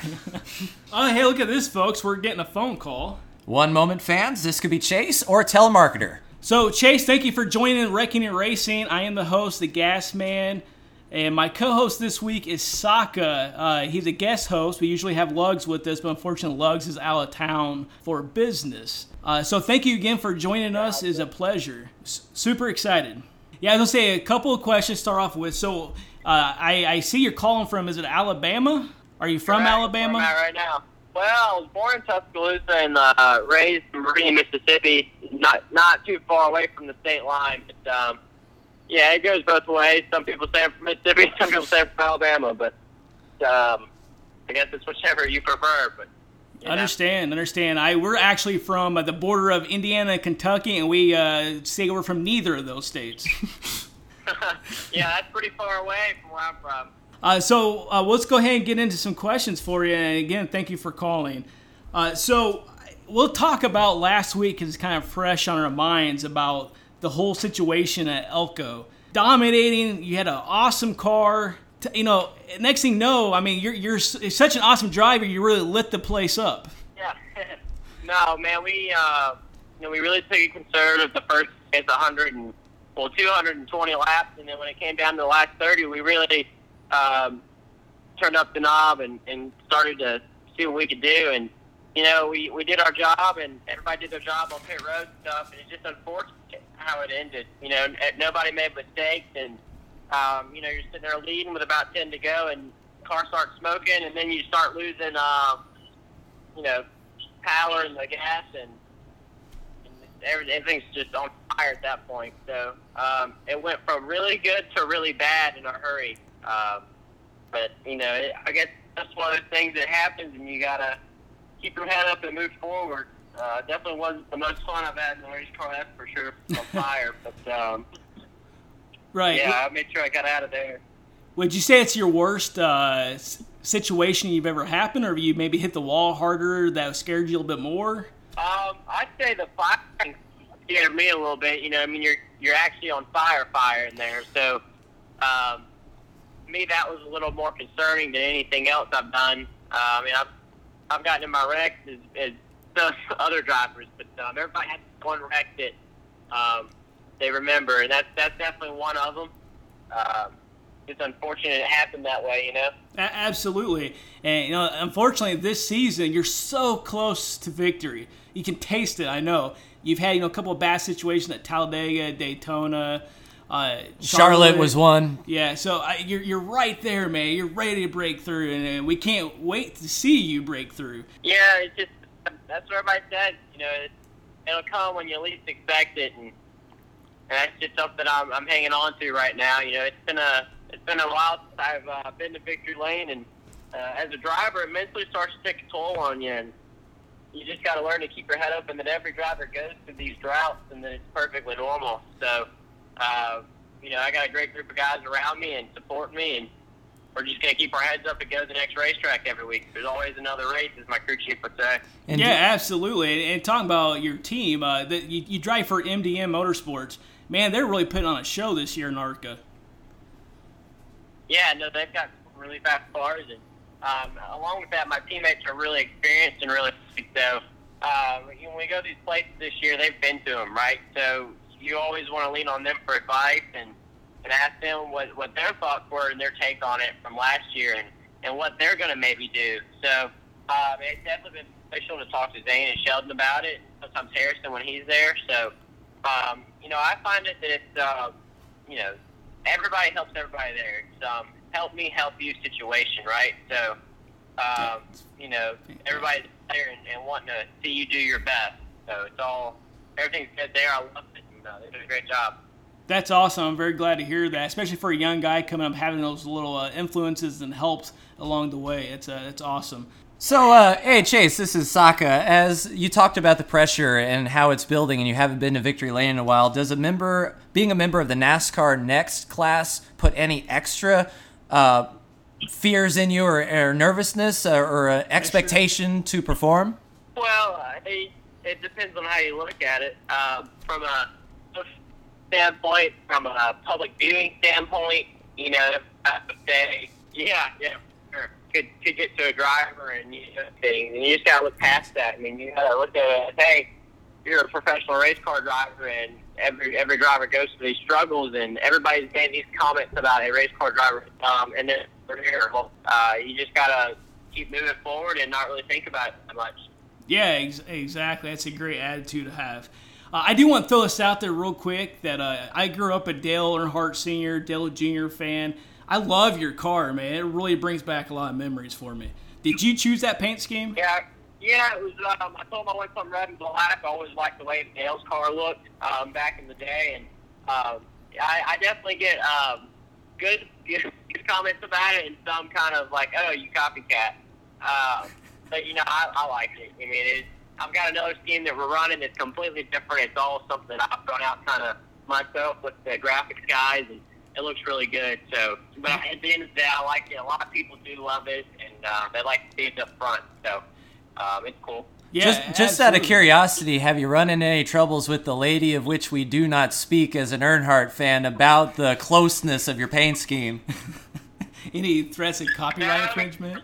Oh, hey, look at this, folks. We're getting a phone call. One moment, fans, this could be Chase or a telemarketer. So, Chase, thank you for joining Wrecking and Racing. I am the host, the Gas Man, and my co-host this week is Saka. Uh, he's a guest host. We usually have Lugs with us, but unfortunately Lugs is out of town for business. Uh, so thank you again for joining us. It's a pleasure. S- super excited. Yeah, I was going to say a couple of questions to start off with. So uh, I, I see you're calling from, is it Alabama? Are you from Correct. Alabama? Where I'm at right now. Well, I was born in Tuscaloosa and uh, raised in Meridian, Mississippi, not not too far away from the state line. But, um, yeah, it goes both ways. Some people say I'm from Mississippi, some people say I'm from Alabama. But um, I guess it's whichever you prefer. But you know. Understand, understand. I We're actually from uh, the border of Indiana and Kentucky, and we uh, say we're from neither of those states. Yeah, that's pretty far away from where I'm from. Uh, so uh, let's go ahead and get into some questions for you. And again, thank you for calling. Uh, so we'll talk about last week because it's kind of fresh on our minds about the whole situation at Elko. Dominating, you had an awesome car. To, you know, next thing you know, I mean, you're you're such an awesome driver. You really lit the place up. Yeah. No, man, we uh, you know we really took it conservative the first it's one hundred and well two hundred twenty laps, and then when it came down to the last thirty, we really Um, turned up the knob and, and started to see what we could do. And, you know, we, we did our job, and everybody did their job on pit road stuff, and it's just unfortunate how it ended. You know, nobody made mistakes, and, um, you know, you're sitting there leading with about ten to go, and the car starts smoking, and then you start losing, um, you know, power in the gas, and, and everything's just on fire at that point. So um, it went from really good to really bad in a hurry. Um, but, you know, it, I guess that's one of the things that happens, and you got to keep your head up and move forward. Uh, definitely wasn't the most fun I've had in the race car, that's for sure, on fire. But, um, right. yeah, I made sure I got out of there. Would you say it's your worst uh, situation you've ever happened, or you maybe hit the wall harder that scared you a little bit more? Um, I'd say the fire scared me a little bit. You know, I mean, you're you're actually on fire, fire in there. So, um, me, that was a little more concerning than anything else I've done. Uh, I mean, I've I've gotten in my wrecks as, as the other drivers, but um, everybody has one wreck that um, they remember, and that's that's definitely one of them. Um, it's unfortunate it happened that way, you know. A- absolutely, and you know, unfortunately, this season you're so close to victory. You can taste it. I know you've had you know a couple of bad situations at Talladega, Daytona. Uh, Charlotte, Charlotte was one. Yeah, so I, you're you're right there, man. You're ready to break through, and, and we can't wait to see you break through. Yeah, it's just that's what everybody said. You know, it, it'll come when you least expect it, and, and that's just something I'm I'm hanging on to right now. You know, it's been a it's been a while since I've uh, been to victory lane, and uh, as a driver, it mentally starts to take a toll on you, and you just got to learn to keep your head up. And that every driver goes through these droughts, and that it's perfectly normal. So. Uh, you know, I got a great group of guys around me and support me, and we're just going to keep our heads up and go to the next racetrack every week. There's always another race, as my crew chief would say. And yeah, absolutely. And, and talking about your team, uh, the, you, you drive for M D M Motorsports. Man, they're really putting on a show this year in ARCA. Yeah, no, they've got really fast cars, and um, along with that, my teammates are really experienced and really so. Uh, when we go to these places this year, they've been to them, right? So you always want to lean on them for advice and, and ask them what, what their thoughts were and their take on it from last year and, and what they're going to maybe do. So um, it's definitely been beneficial to talk to Zane and Sheldon about it, sometimes Harrison when he's there. So, um, you know, I find it that it's, uh, you know, everybody helps everybody there. It's um, help me, help you situation, right? So, um, you know, everybody's there and, and wanting to see you do your best. So it's all, everything's good there. I love it. Uh, they did a great job. That's awesome. I'm very glad to hear that, especially for a young guy coming up, having those little uh, influences and helps along the way. It's uh, it's awesome. So, uh, hey, Chase, this is Saka. As you talked about the pressure and how it's building and you haven't been to Victory Lane in a while, does a member, being a member of the NASCAR Next class, put any extra uh, fears in you or, or nervousness or, or uh, expectation to perform? Well, uh, it, it depends on how you look at it. Uh, from a standpoint, from a public viewing standpoint, you know, I would say, yeah, yeah, sure. Could, could get to a driver and you, know, and you just got to look past that. I mean, you got to look at it as, hey, you're a professional race car driver, and every every driver goes through these struggles, and everybody's made these comments about a race car driver, um, and then we're here. Well, uh, you just gotta keep moving forward and not really think about it that much. Yeah, ex- exactly. That's a great attitude to have. Uh, I do want to throw this out there real quick that uh, I grew up a Dale Earnhardt Senior, Dale Junior fan. I love your car, man. It really brings back a lot of memories for me. Did you choose that paint scheme? Yeah, yeah. It was. Um, I told my wife I'm red and black. I always liked the way Dale's car looked um, back in the day, and um, I, I definitely get um, good, good good comments about it, and some kind of like, "Oh, you copycat." Uh, but you know, I, I like it. I mean, it, I've got another scheme that we're running that's completely different. It's all something I've gone out kind of myself with the graphics guys, and it looks really good. So, but at the end of the day, I like it. A lot of people do love it, and uh, they like to see it up front. So, um, it's cool. Yeah, just just absolutely. out of curiosity, have you run into any troubles with the lady of which we do not speak as an Earnhardt fan about the closeness of your paint scheme? Any threats of copyright No. infringement?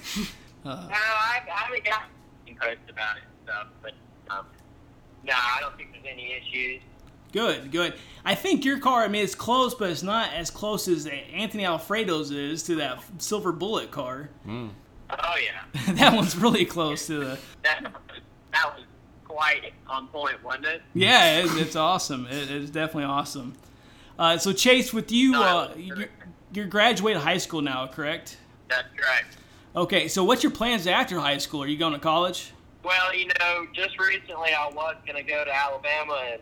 No, I, I haven't got impressed about it, so, but um, no, I don't think there's any issues. Good, good. I think your car, I mean, it's close, but it's not as close as Anthony Alfredo's is to that Silver Bullet car. Mm. Oh yeah, That one's really close to the... that that was quite on point, wasn't it? Yeah, it, it's awesome. It, it's definitely awesome. Uh, so, Chase, with you, No, uh, it was you're, great. you're graduating high school now, correct? That's correct. Okay, so what's your plans after high school? Are you going to college? Well, you know, just recently I was going to go to Alabama and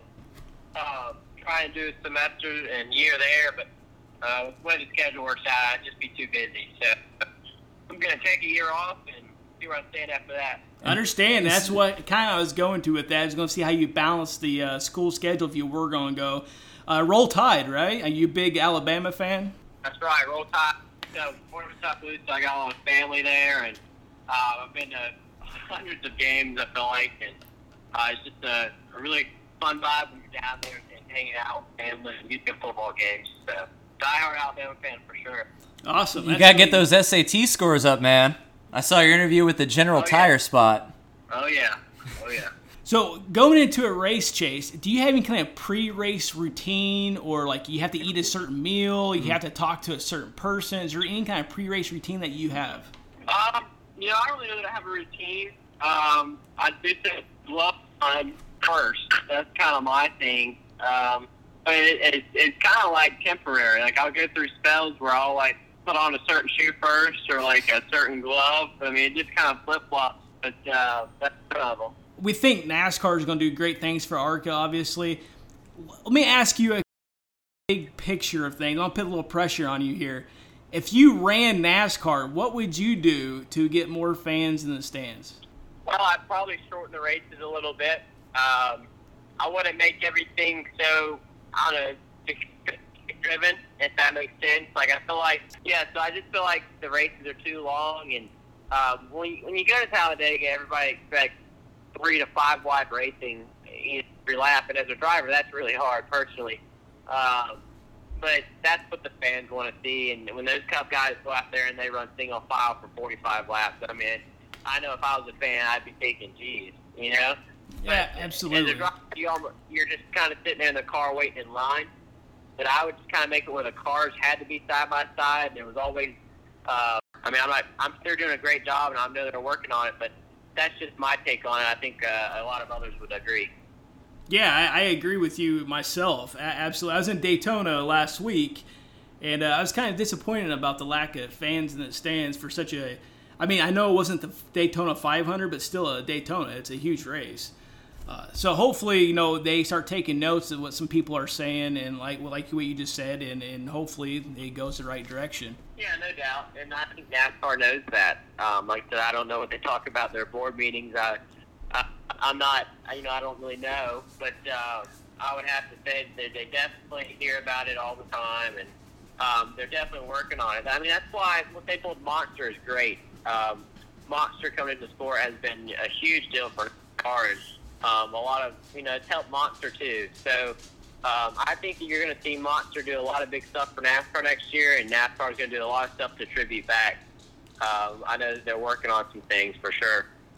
uh, try and do a semester and year there, but uh, with the way the schedule works out, I'd just be too busy. So I'm going to take a year off and see where I stand after that. I understand. That's what kind of I was going to with that. I was going to see how you balance the uh, school schedule if you were going to go. Uh, Roll Tide, right? Are you a big Alabama fan? That's right, Roll Tide. So, born in Tuscaloosa, I got a lot of family there, and uh, I've been to hundreds of games, I feel like, and uh, it's just a, a really fun vibe when you're down there and hanging out with family and getting to football games. So, diehard Alabama fan for sure. Awesome. You That's got to get really- those S A T scores up, man. I saw your interview with the General Oh, yeah. Tire spot. Oh, yeah. Oh, yeah. So, going into a race, Chase, do you have any kind of pre-race routine, or like you have to eat a certain meal, you have to talk to a certain person? Is there any kind of pre-race routine that you have? Um, you know, I don't really know that I have a routine. Um, I do the glove on first. That's kind of my thing. Um, but it, it, it's kind of like temporary. Like, I'll go through spells where I'll, like, put on a certain shoe first or, like, a certain glove. I mean, it just kind of flip-flops. But uh, that's one of them. We think NASCAR is going to do great things for ARCA, obviously. Let me ask you a big picture of things. I'll put a little pressure on you here. If you ran NASCAR, what would you do to get more fans in the stands? Well, I'd probably shorten the races a little bit. Um, I wouldn't make everything so, I don't know, driven, if that makes sense. Like, I feel like, yeah, so I just feel like the races are too long. And um, when, you, when you go to Talladega, everybody expects three to five wide racing every lap. And as a driver, that's really hard, personally. Um, but that's what the fans want to see. And when those Cup guys go out there and they run single file for forty-five laps, I mean, I know if I was a fan, I'd be thinking, geez, you know? Yeah, But absolutely. As a driver, you almost, you're just kind of sitting there in the car waiting in line. But I would just kind of make it where the cars had to be side by side. And there was always, uh, I mean, I'm not, I'm they're doing a great job, and I know they're working on it. But that's just my take on it. I think uh, a lot of others would agree. Yeah, I, I agree with you myself. A- absolutely. I was in Daytona last week, and uh, I was kind of disappointed about the lack of fans in the stands for such a. I mean, I know it wasn't the Daytona five hundred, but still a Daytona. It's a huge race. Uh, so hopefully, you know, they start taking notes of what some people are saying, and like like what you just said, and, and hopefully it goes the right direction. Yeah, no doubt. And I think NASCAR knows that. Um, like I said, I don't know what they talk about in their board meetings. I, I, I'm not, you know, I don't really know. But uh, I would have to say that they definitely hear about it all the time, and um, they're definitely working on it. I mean, that's why what they built Monster is great. Um, Monster coming into the sport has been a huge deal for cars. Um, a lot of, you know, it's helped Monster too. So um, I think you're going to see Monster do a lot of big stuff for NASCAR next year, and NASCAR is going to do a lot of stuff to tribute back. Um, I know that they're working on some things for sure.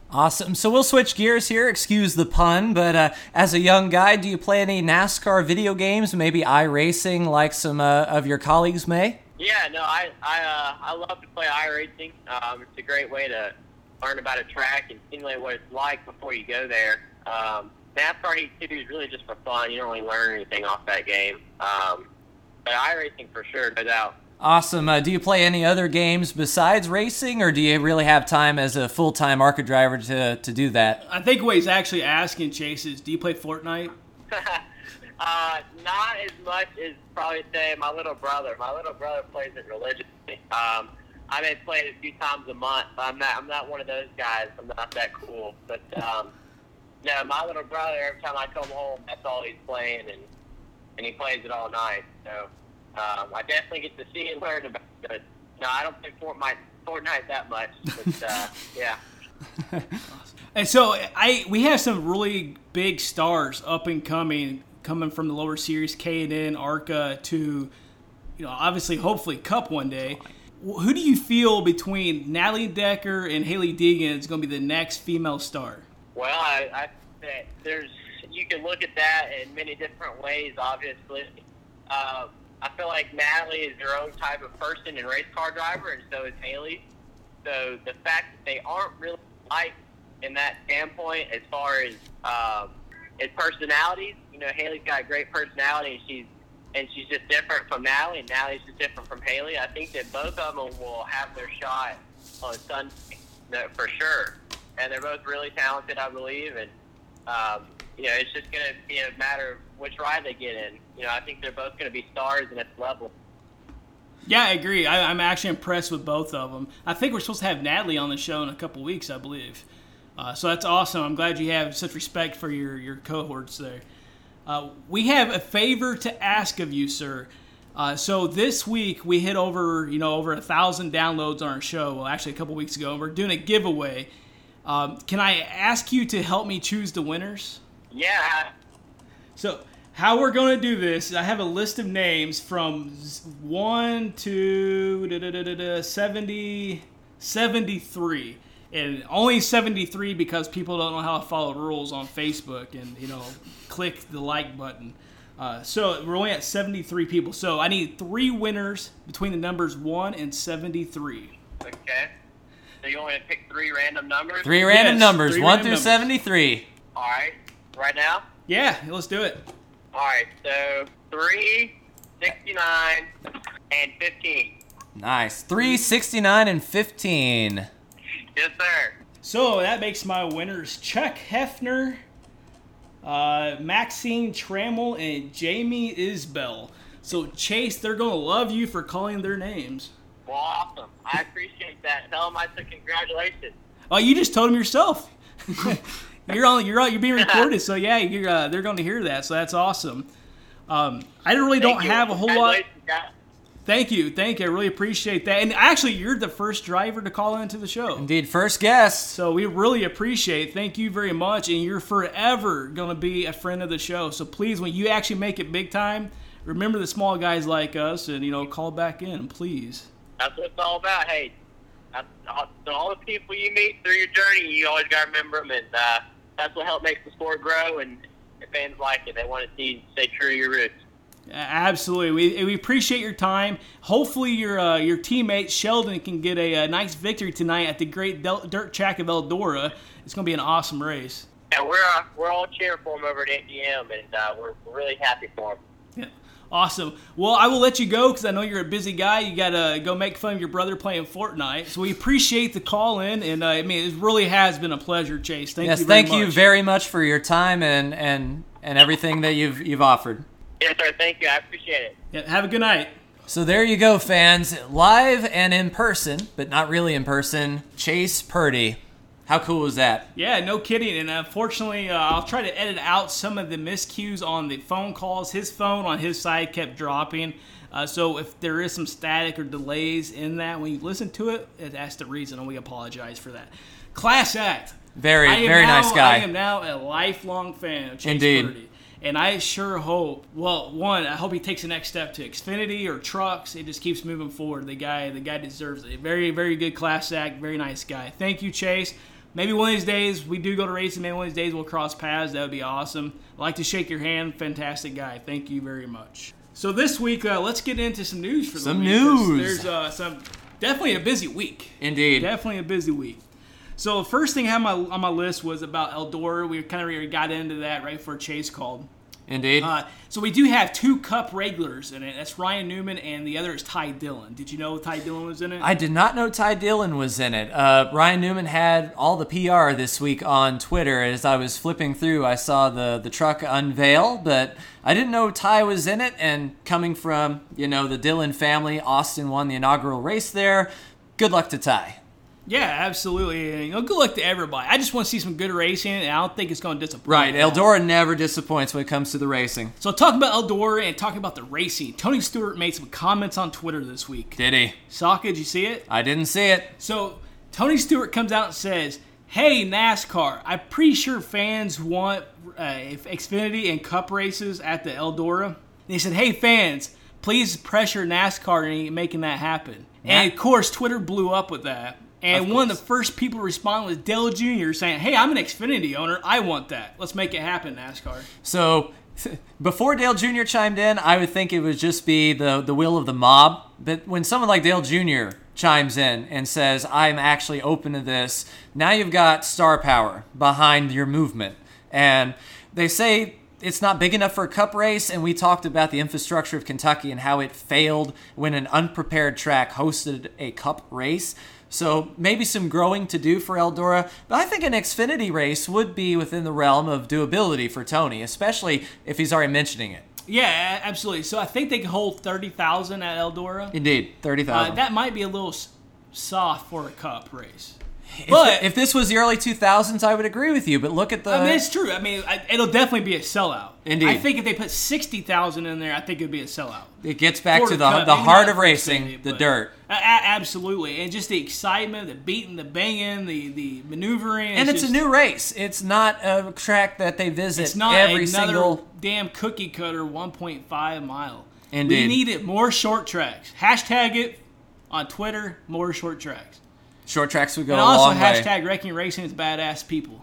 Awesome. So we'll switch gears here. Excuse the pun, but uh, as a young guy, do you play any NASCAR video games, maybe iRacing like some uh, of your colleagues may? Yeah, no, I I uh, I love to play iRacing. Um, it's a great way to learn about a track and simulate what it's like before you go there. Um, NASCAR Heat two is really just for fun. You don't really learn anything off that game. Um, but iRacing for sure, no doubt. Awesome. Uh, do you play any other games besides racing, or do you really have time as a full-time ARCA driver to, to do that? I think what he's actually asking, Chase, is do you play Fortnite? uh, not as much as probably say my little brother. My little brother plays it religiously. Um, I may play it a few times a month, but I'm not, I'm not one of those guys. I'm not that cool. But, um, no, my little brother, every time I come home, that's all he's playing, and, and he plays it all night. So um, I definitely get to see and learn about it. But, no, I don't play Fortnite, Fortnite that much. But, uh, yeah. And so I we have some really big stars up and coming, coming from the lower series, K and N, ARCA, to, you know, obviously, hopefully, Cup one day. Who do you feel between Natalie Decker and Hailie Deegan is going to be the next female star? Well, I, I think there's you can look at that in many different ways. Obviously, uh, I feel like Natalie is her own type of person and race car driver, and so is Hailie. So the fact that they aren't really like in that standpoint, as far as um, as personalities, you know, Hailie's got a great personality, and she's and she's just different from Natalie, and Natalie's just different from Hailie. I think that both of them will have their shot on Sunday, for sure. And they're both really talented, I believe, and um, you know, it's just going to be a matter of which ride they get in. You know, I think they're both going to be stars in its level. Yeah, I agree. I, I'm actually impressed with both of them. I think we're supposed to have Natalie on the show in a couple weeks, I believe. Uh, so that's awesome. I'm glad you have such respect for your, your cohorts there. Uh, we have a favor to ask of you, sir. Uh, so this week we hit over, you know, over a thousand downloads on our show. Well, actually a couple weeks ago, and we're doing a giveaway. Um, can I ask you to help me choose the winners? Yeah. So how we're going to do this, I have a list of names from one to da, da, da, da, da, seventy, seventy-three. And only seventy-three because people don't know how to follow rules on Facebook and, you know, click the like button. Uh, so we're only at seventy-three people. So I need three winners between the numbers one and seventy-three. Okay. So you want me to pick three random numbers? Three random Yes, numbers, three one random through numbers. seventy-three. All right. Right now? Yeah, let's do it. All right. So three, sixty-nine, and fifteen. Nice. Three, sixty-nine, and fifteen. Yes, sir. So that makes my winners Chuck Hefner, uh, Maxine Trammell, and Jamie Isbell. So, Chase, they're going to love you for calling their names. Well, awesome. I appreciate that. Tell them I said congratulations. Oh, you just told them yourself. you're on. You're on. You're being recorded. So yeah, you're. Uh, they're going to hear that. So that's awesome. Um, I really don't Thank you. have a whole lot. Congratulations, guys. Thank you, thank you. I really appreciate that. And actually, you're the first driver to call into the show. Indeed, first guest. So we really appreciate it. Thank you very much. And you're forever going to be a friend of the show. So please, when you actually make it big time, remember the small guys like us and, you know, call back in, please. That's what it's all about. Hey, that's all, so all the people you meet through your journey, you always got to remember them. And uh, that's what helps make the sport grow. And if fans like it, they want to see you stay true to your roots. Absolutely. We, we appreciate your time. Hopefully your uh, your teammate Sheldon can get a, a nice victory tonight at the great Del- Dirt Track of Eldora. It's going to be an awesome race. Yeah, we're uh, we're all cheering for him over at M G M, and uh, we're, we're really happy for him. Yeah. Awesome. Well, I will let you go because I know you're a busy guy. You got to go make fun of your brother playing Fortnite. So we appreciate the call in, and uh, I mean, it really has been a pleasure, Chase. Thank yes, you very thank much. you very much for your time and, and, and everything that you've you've offered. Yes, sir. Thank you. I appreciate it. Yeah, have a good night. So there you go, fans. Live and in person, but not really in person, Chase Purdy. How cool was that? Yeah, no kidding. And unfortunately, uh, I'll try to edit out some of the miscues on the phone calls. His phone on his side kept dropping. Uh, so if there is some static or delays in that when you listen to it, that's the reason, and we apologize for that. Class act. Very, I am very now, nice guy. I am now a lifelong fan of Chase Indeed. Purdy. And I sure hope, well, one, I hope he takes the next step to Xfinity or trucks. It just keeps moving forward. The guy the guy deserves it. Very, very good class act. Very nice guy. Thank you, Chase. maybe one of these days we do go to racing. Maybe one of these days we'll cross paths. That would be awesome. I'd like to shake your hand. Fantastic guy. Thank you very much. So this week, uh, let's get into some news for the some week. news. There's uh, some definitely a busy week. Indeed. Definitely a busy week. So the first thing I had my, on my list was about Eldora. We kind of got into that right before Chase called. Indeed. Uh, so we do have two Cup regulars in it. That's Ryan Newman, and the other is Ty Dillon. Did you know Ty Dillon was in it? I did not know Ty Dillon was in it. Uh, Ryan Newman had all the P R this week on Twitter. As I was flipping through, I saw the, the truck unveil, but I didn't know Ty was in it. And coming from, you know, the Dillon family, Austin won the inaugural race there. Good luck to Ty. Yeah, absolutely. And, you know, good luck to everybody. I just want to see some good racing, and I don't think it's going to disappoint. Right, Eldora never disappoints when it comes to the racing. So talking about Eldora and talking about the racing, Tony Stewart made some comments on Twitter this week. Did he? Sokka, did you see it? I didn't see it. So Tony Stewart comes out and says, hey, NASCAR, I'm pretty sure fans want uh, Xfinity and Cup races at the Eldora. And he said, hey, fans, please pressure NASCAR into making that happen. Yeah. And, of course, Twitter blew up with that. And of one of the first people to respond was Dale Junior saying, hey, I'm an Xfinity owner. I want that. Let's make it happen, NASCAR. So before Dale Junior chimed in, I would think it would just be the, the will of the mob. But when someone like Dale Junior chimes in and says, I'm actually open to this, now you've got star power behind your movement. And they say it's not big enough for a Cup race, and we talked about the infrastructure of Kentucky and how it failed when an unprepared track hosted a Cup race. So maybe some growing to do for Eldora, but I think an Xfinity race would be within the realm of doability for Tony, especially if he's already mentioning it. Yeah, absolutely. So I think they can hold thirty thousand at Eldora. Indeed, thirty thousand. Uh, that might be a little s- soft for a Cup race. If, but if this was the early two thousands, I would agree with you, but look at the... I mean, it's true. I mean, I, it'll definitely be a sellout. Indeed. I think if they put sixty thousand in there, I think it would be a sellout. It gets back for to the, Cup, the maybe heart not of for racing, Xfinity, the but- dirt. A- a- absolutely. And just the excitement, the beating, the banging, the, the maneuvering. And it's just, a new race. It's not a track that they visit It's not every another single... damn cookie cutter one point five mile. Indeed. We need it more short tracks. Hashtag it on Twitter, more short tracks. Short tracks would go And a also long way. hashtag Wrecking Racing is badass people.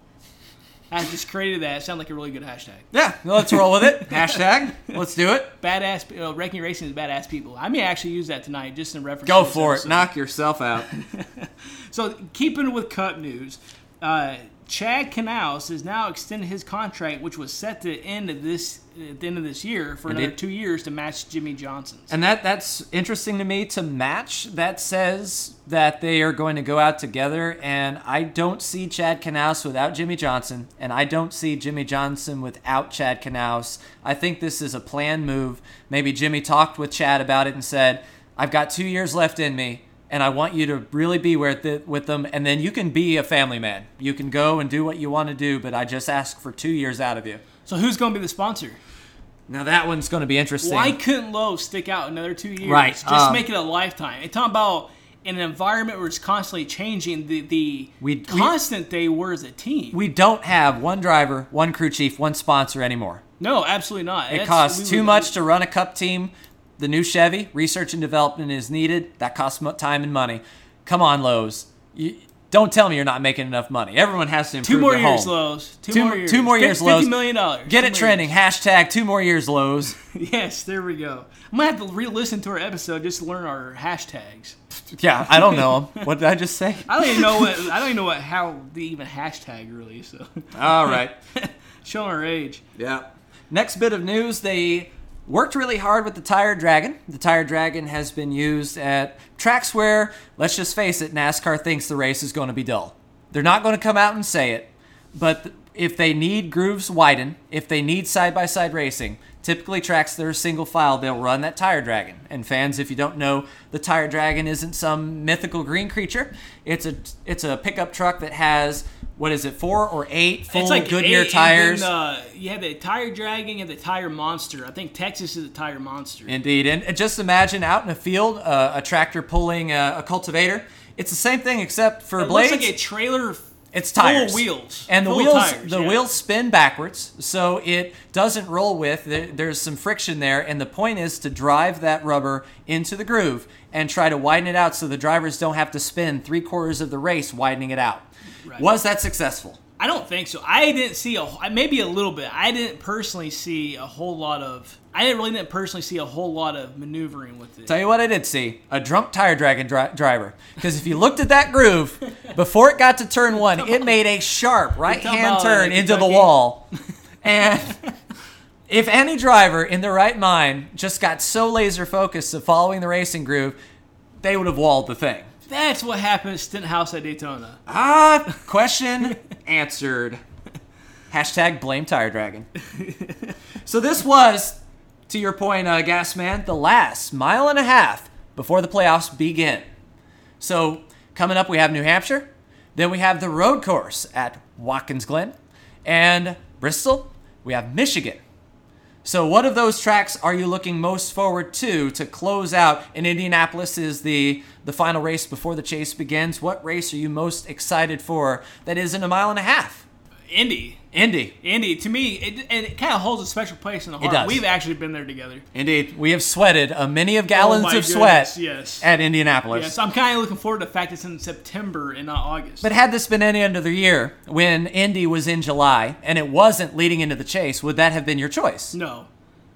I just created that. It sounded like a really good hashtag. Yeah, let's roll with it. Hashtag. Let's do it. Badass, uh, Wrecking Racing is badass people. I may actually use that tonight just in reference Go to this for it. episode. Knock yourself out. So, keeping with Cup news, uh, Chad Knaus has now extended his contract, which was set to end at this at the end of this year for another Indeed. two years to match Jimmy Johnson's. And that that's interesting to me to match. That says that they are going to go out together, and I don't see Chad Knaus without Jimmy Johnson, and I don't see Jimmy Johnson without Chad Knaus. I think this is a planned move. Maybe Jimmy talked with Chad about it and said, I've got two years left in me, and I want you to really be with, it, with them, and then you can be a family man. You can go and do what you want to do, but I just ask for two years out of you. So, who's going to be the sponsor? Now that one's going to be interesting. Why couldn't Lowe's stick out another two years? Right, Just um, make it a lifetime. It's talking about in an environment where it's constantly changing, the, the We- constant they were as a team. We don't have one driver, one crew chief, one sponsor anymore. no, absolutely not. It That's- costs we too would- much to run a Cup team. The new Chevy, research and development is needed. That costs mo- time and money. Come on, Lowe's. You, don't tell me you're not making enough money. Everyone has to improve Two more their years, home. Lowe's. Two, Two, more years. two more years, fifty Lowe's. million dollars. Get Two it more trending. years. Hashtag two more years, Lowe's. Yes, there we go. I'm going to have to re-listen to our episode just to learn our hashtags. Yeah, I don't know them. What did I just say? I don't even know what, I don't even know what, how they even hashtag really, so. All right. Showing our age. Yeah. Next bit of news, they worked really hard with the Tire Dragon. The Tire Dragon has been used at tracks where, let's just face it, NASCAR thinks the race is going to be dull. They're not going to come out and say it, but if they need grooves widen, if they need side-by-side racing, typically tracks that are single file, they'll run that Tire Dragon. And fans, if you don't know, the Tire Dragon isn't some mythical green creature. It's a it's a pickup truck that has, what is it, four or eight full It's like Goodyear eight, tires. And then, uh, you have the Tire Dragon, you have the Tire Monster. I think Texas is the Tire Monster. Indeed. And just imagine out in a field, uh, a tractor pulling a, a cultivator. It's the same thing except for it blades. looks like a trailer It's tires. Full wheels. And the Full wheels tires, the yeah. wheels spin backwards, so it doesn't roll with. There, there's some friction there, and the point is to drive that rubber into the groove and try to widen it out so the drivers don't have to spend three quarters of the race widening it out. Right. Was that successful? I don't think so. I didn't see a maybe a little bit. I didn't personally see a whole lot of. I didn't really didn't personally see a whole lot of maneuvering with it. Tell you what I did see. A drunk tire dragon dri- driver. Because if you looked at that groove, before it got to turn one, it made a sharp right-hand about, turn uh, into the Kentucky? wall. And if any driver in their right mind just got so laser-focused of following the racing groove, they would have walled the thing. That's what happened at Stenhouse at Daytona. Ah, question answered. Hashtag blame Tire Dragon. So this was, to your point, uh, Gasman, the last mile and a half before the playoffs begin. So coming up, we have New Hampshire. Then we have the road course at Watkins Glen. And Bristol, we have Michigan. So what of those tracks are you looking most forward to to close out? And Indianapolis is the, the final race before the chase begins. What race are you most excited for that isn't a mile and a half? Indy. Indy. Indy, to me, it, and it kind of holds a special place in the heart. does. We've actually been there together. Indeed. We have sweated a many of gallons Oh my of goodness, sweat yes. at Indianapolis. Yes, I'm kind of looking forward to the fact it's in September and not August. But had this been any other year, when Indy was in July and it wasn't leading into the chase, would that have been your choice? no.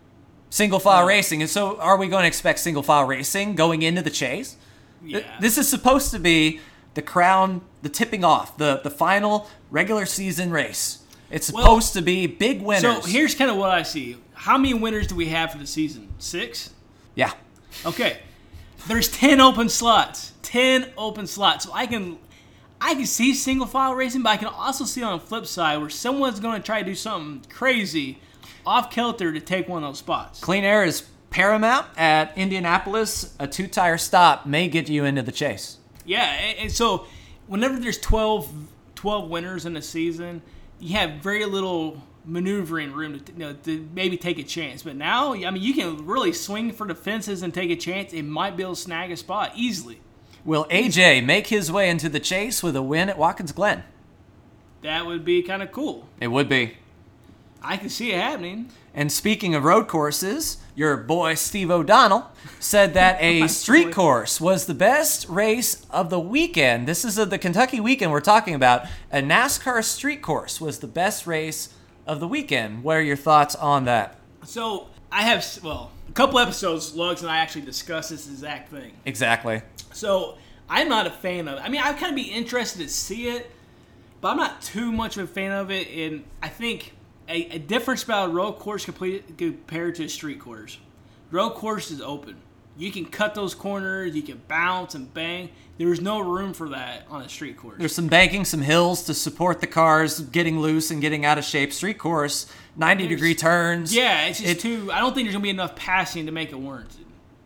Single file No. racing. And so are we going to expect single file racing going into the chase? Yeah. This is supposed to be the crown, the tipping off, the, the final regular season race. It's Well, supposed to be big winners. So here's kind of what I see. How many winners do we have for the season? Six? Yeah. Okay. There's ten open slots. ten open slots. So I can I can see single file racing, but I can also see on the flip side where someone's going to try to do something crazy off kilter to take one of those spots. Clean air is paramount at Indianapolis. A two-tire stop may get you into the chase. Yeah, and, and so whenever there's twelve, twelve winners in a season, you have very little maneuvering room to, you know, to maybe take a chance. But now, I mean, you can really swing for the fences and take a chance. It might be able to snag a spot easily. Will A J make his way into the chase with a win at Watkins Glen? That would be kind of cool. It would be. I can see it happening. And speaking of road courses, your boy Steve O'Donnell said that a My street boy. course was the best race of the weekend. This is a, the Kentucky weekend we're talking about. A NASCAR street course was the best race of the weekend. What are your thoughts on that? So I have, well, a couple episodes, Lugs and I actually discussed this exact thing. Exactly. So I'm not a fan of it. I mean, I'd kind of be interested to see it, but I'm not too much of a fan of it. And I think a, a difference about a road course complete, compared to a street course. Road course is open. You can cut those corners. You can bounce and bang. There's no room for that on a street course. There's some banking, some hills to support the cars getting loose and getting out of shape. Street course, ninety degree turns. Yeah, it's just It- too. I don't think there's gonna be enough passing to make it warranted.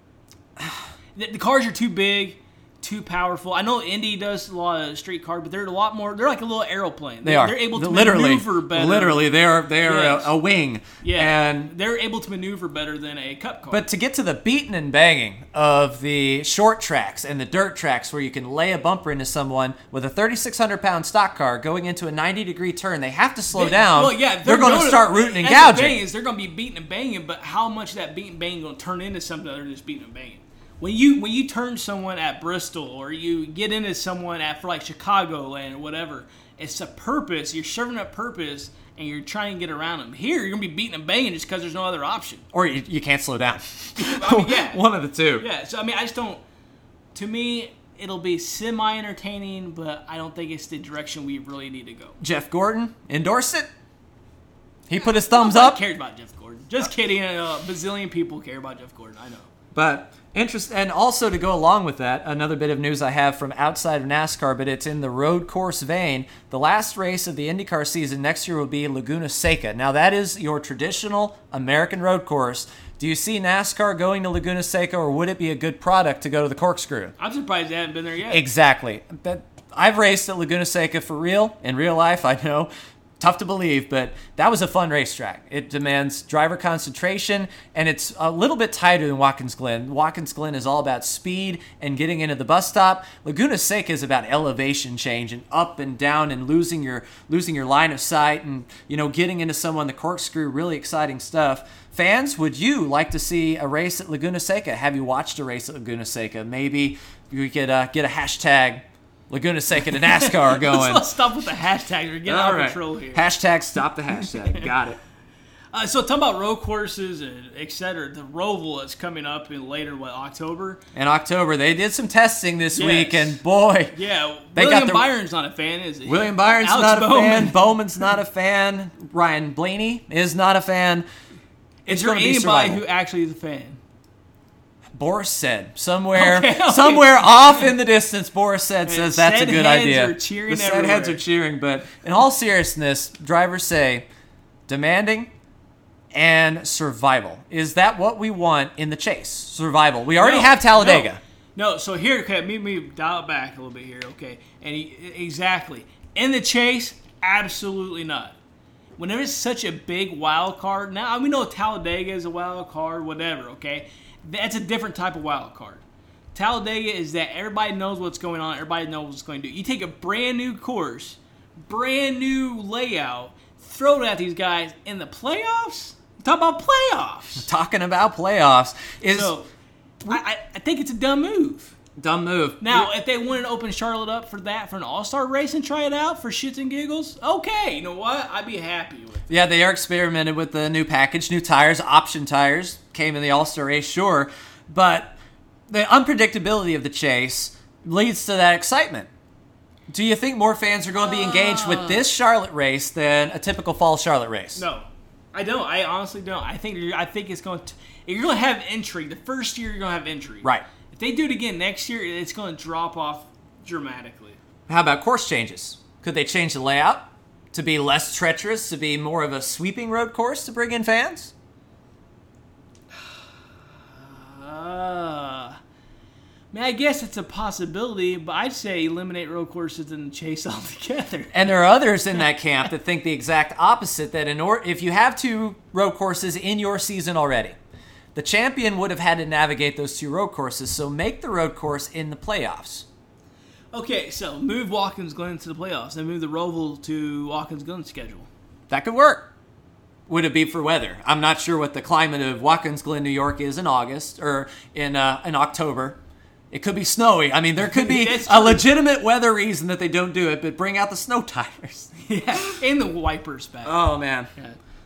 The, the cars are too big, too powerful. I know Indy does a lot of street cars, but they're a lot more. They're like a little aeroplane. They are. They're able to literally, maneuver better. Literally, they're they're Yes. a, a wing. Yeah, And they're able to maneuver better than a cup car. But to get to the beating and banging of the short tracks and the dirt tracks where you can lay a bumper into someone with a thirty-six hundred pound stock car going into a ninety degree turn, they have to slow They- down. Well, yeah, they're, going to gonna- start rooting and that's the thing gouging. is they're going to be beating and banging, but how much of that beating and banging going to turn into something other than just beating and banging? When you when you turn someone at Bristol or you get into someone at for like Chicagoland or whatever, it's a purpose. You're serving a purpose and you're trying to get around them. Here, you're gonna be beating and banging just because there's no other option. Or you, you can't slow down. I mean, yeah, One of the two. yeah. So I mean, I just don't. To me, it'll be semi-entertaining, but I don't think it's the direction we really need to go. Jeff Gordon endorsed it. He put his thumbs Nobody up. cares about Jeff Gordon. Just kidding. A bazillion people care about Jeff Gordon. I know. But interest, and also to go along with that, another bit of news I have from outside of NASCAR, but it's in the road course vein. The last race of the IndyCar season next year will be Laguna Seca. Now that is your traditional American road course. Do you see NASCAR going to Laguna Seca, or would it be a good product to go to the Corkscrew? I'm surprised they haven't been there yet. Exactly. But I've raced at Laguna Seca for real. In real life, I know. tough to believe, but that was a fun racetrack. It demands driver concentration, and it's a little bit tighter than Watkins Glen. Watkins Glen is all about speed and getting into the bus stop. Laguna Seca is about elevation change and up and down and losing your losing your line of sight and, you know, getting into someone, the corkscrew, really exciting stuff. Fans, would you like to see a race at Laguna Seca? Have you watched a race at Laguna Seca? Maybe we could uh, get a hashtag Laguna Seca to NASCAR going. let's, let's stop with the hashtag. We're getting out of control here. Hashtag stop the hashtag. Got it. Uh, so talking about road courses and et cetera, the Roval is coming up in later, what, October? In October. They did some testing this yes. week, and boy. Yeah, they William got the, Byron's not a fan, is he? William Byron's Alex not a Bowman. fan. Bowman's not a fan. Ryan Blaney is not a fan. It's is there anybody survival. who actually is a fan? Boris said somewhere, okay, okay. somewhere off in the distance. Boris said and says that's a good heads idea. Are cheering the said everywhere. heads are cheering, but in all seriousness, drivers say demanding and survival. Is that what we want in the chase? Survival. We already no, have Talladega. No. no, so here, okay, me me dial it back a little bit here, okay? And he, exactly in the chase, absolutely not. Whenever it's such a big wild card, now we know Talladega is a wild card, whatever, okay? That's a different type of wild card. Talladega is that everybody knows what's going on, everybody knows what's going to do. You take a brand new course, brand new layout, throw it at these guys in the playoffs? Talk about playoffs. Talking about playoffs is so, I, I think it's a dumb move. Dumb move. Now, if they wanted to open Charlotte up for that, for an all-star race and try it out for shits and giggles, okay, you know what? I'd be happy with it. Yeah, they are experimented with the new package, new tires, option tires, came in the all-star race, sure. But the unpredictability of the chase leads to that excitement. Do you think more fans are going to be engaged with this Charlotte race than a typical fall Charlotte race? No, I don't. I honestly don't. I think I think it's going to. You're going to have intrigue. The first year, you're going to have intrigue. Right. If they do it again next year, it's going to drop off dramatically. How about course changes? Could they change the layout to be less treacherous, to be more of a sweeping road course to bring in fans? Uh, I mean, I guess it's a possibility, but I'd say eliminate road courses in the chase altogether. And there are others in that camp that think the exact opposite, that in or- if you have two road courses in your season already, the champion would have had to navigate those two road courses, so make the road course in the playoffs. Okay, so move Watkins Glen to the playoffs and move the Roval to Watkins Glen's schedule. That could work. Would it be for weather? I'm not sure what the climate of Watkins Glen, New York is in August or in uh, in October. It could be snowy. I mean, there could be a legitimate weather reason that they don't do it, but bring out the snow tires. Yeah, and the wipers back. Oh, man. Yeah.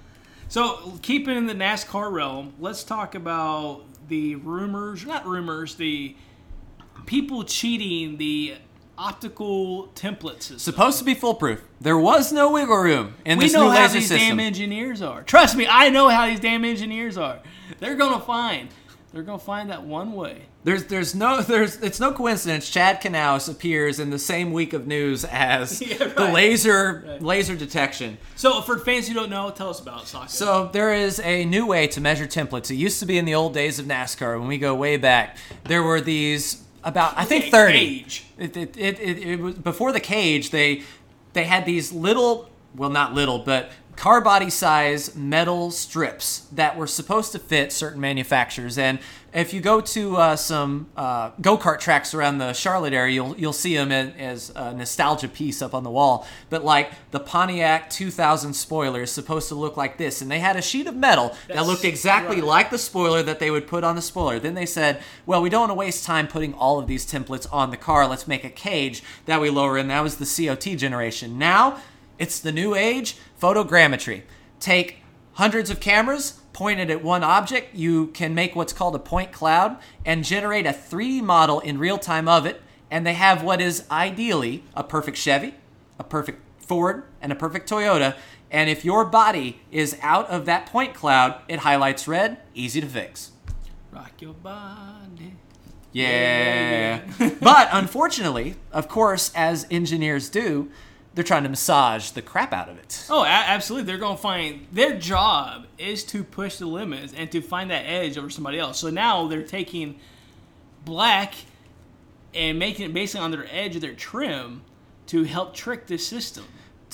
So, keeping in the NASCAR realm, let's talk about the rumors, not rumors, the people cheating the optical template system. Supposed to be foolproof. There was no wiggle room in we this know new how laser these system. damn engineers are. Trust me, I know how these damn engineers are. They're gonna find, they're gonna find that one way. There's, there's no, there's, it's no coincidence. Chad Knaus appears in the same week of news as Yeah, right. the laser, Right. laser detection. So, for fans who don't know, tell us about it, Saka. So there is a new way to measure templates. It used to be in the old days of NASCAR when we go way back. There were these about I think Okay, thirty. cage. It, it, it, it, it was before the cage. They they had these little, well not little, but car body size metal strips that were supposed to fit certain manufacturers. And if you go to uh, some uh, go-kart tracks around the Charlotte area, you'll you'll see them in, as a nostalgia piece up on the wall. But like the Pontiac two thousand spoiler is supposed to look like this, and they had a sheet of metal that That's looked exactly right. like the spoiler that they would put on the spoiler. Then they said, well, we don't want to waste time putting all of these templates on the car. Let's make a cage that we lower in. That was the C O T generation. Now it's the new age, photogrammetry. Take hundreds of cameras pointed at one object. You can make what's called a point cloud and generate a three D model in real time of it. And they have what is ideally a perfect Chevy, a perfect Ford, and a perfect Toyota. And if your body is out of that point cloud, it highlights red, easy to fix. Rock your body. Yeah. But unfortunately, of course, as engineers do, they're trying to massage the crap out of it. Oh, a- absolutely. They're going to find, their job is to push the limits and to find that edge over somebody else. So now they're taking black and making it basically on their edge of their trim to help trick this system.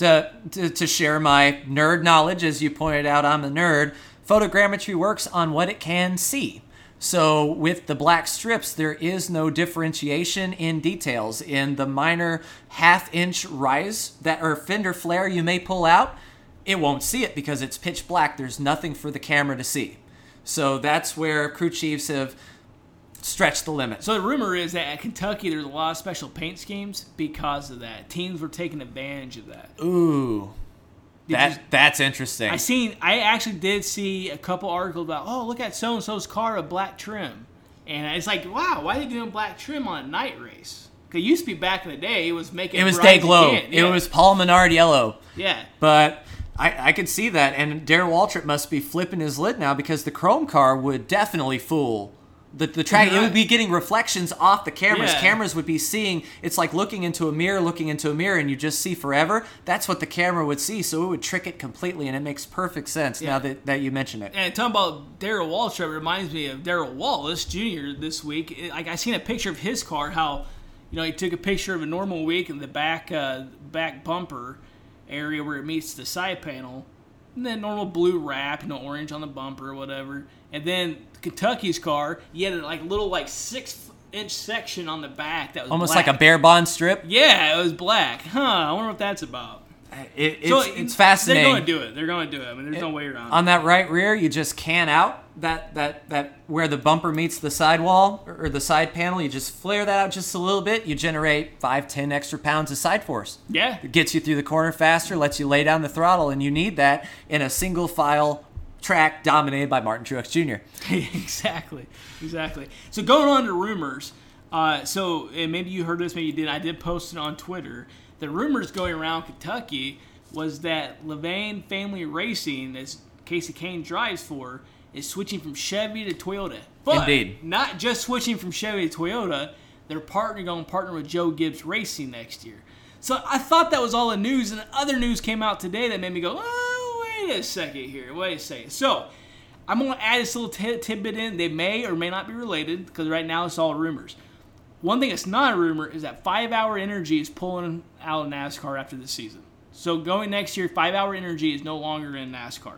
to, to to share my nerd knowledge, as you pointed out, I'm a nerd. Photogrammetry works on what it can see. So with the black strips, there is no differentiation in details. In the minor half-inch rise that or fender flare you may pull out, it won't see it because it's pitch black. There's nothing for the camera to see. So that's where crew chiefs have stretched the limit. So the rumor is that at Kentucky there's a lot of special paint schemes because of that. Teams were taking advantage of that. Ooh. Did That you- that's interesting. I seen. I actually did see a couple articles about. Oh, look at so and so's car with black trim, and it's like, wow, why are they doing black trim on a night race? Because it used to be back in the day, it was making It was bright day as glow. you can. Yeah. It was Paul Menard yellow. Yeah. But I, I could see that, and Darrell Waltrip must be flipping his lid now because the chrome car would definitely fool the the track. Yeah. It would be getting reflections off the cameras. Yeah. Cameras would be seeing. It's like looking into a mirror, looking into a mirror, and you just see forever. That's what the camera would see, so it would trick it completely, and it makes perfect sense Yeah. now that, that you mention it. And talking about Darrell Waltrip reminds me of Darrell Wallace Junior this week. It- Like I seen a picture of his car, how you know he took a picture of a normal week in the back uh, back bumper area where it meets the side panel, and then normal blue wrap, you know, orange on the bumper or whatever. And then Kentucky's car, you had a like little like six inch section on the back that was Almost black. like a bare bond strip. Yeah, it was black. Huh? I wonder what that's about. It, it's, So it's fascinating. They're going to do it. They're going to do it. I mean, there's no way around it. On that right rear, you just can out that, that, that where the bumper meets the sidewall or the side panel. You just flare that out just a little bit. You generate five, ten extra pounds of side force. Yeah. It gets you through the corner faster, lets you lay down the throttle, and you need that in a single file track dominated by Martin Truex Junior exactly, exactly. So going on to rumors. Uh, so and maybe you heard this, maybe you did. I did post it on Twitter. The rumors going around Kentucky was that Levain Family Racing, as Casey Kane drives for, is switching from Chevy to Toyota. But Indeed. not just switching from Chevy to Toyota. They're partnering going to partner with Joe Gibbs Racing next year. So I thought that was all the news, and other news came out today that made me go, oh, wait a second here. Wait a second. So I'm going to add this little t- tidbit in. They may or may not be related because right now it's all rumors. One thing that's not a rumor is that five hour Energy is pulling out of NASCAR after this season. So going next year, five hour Energy is no longer in NASCAR.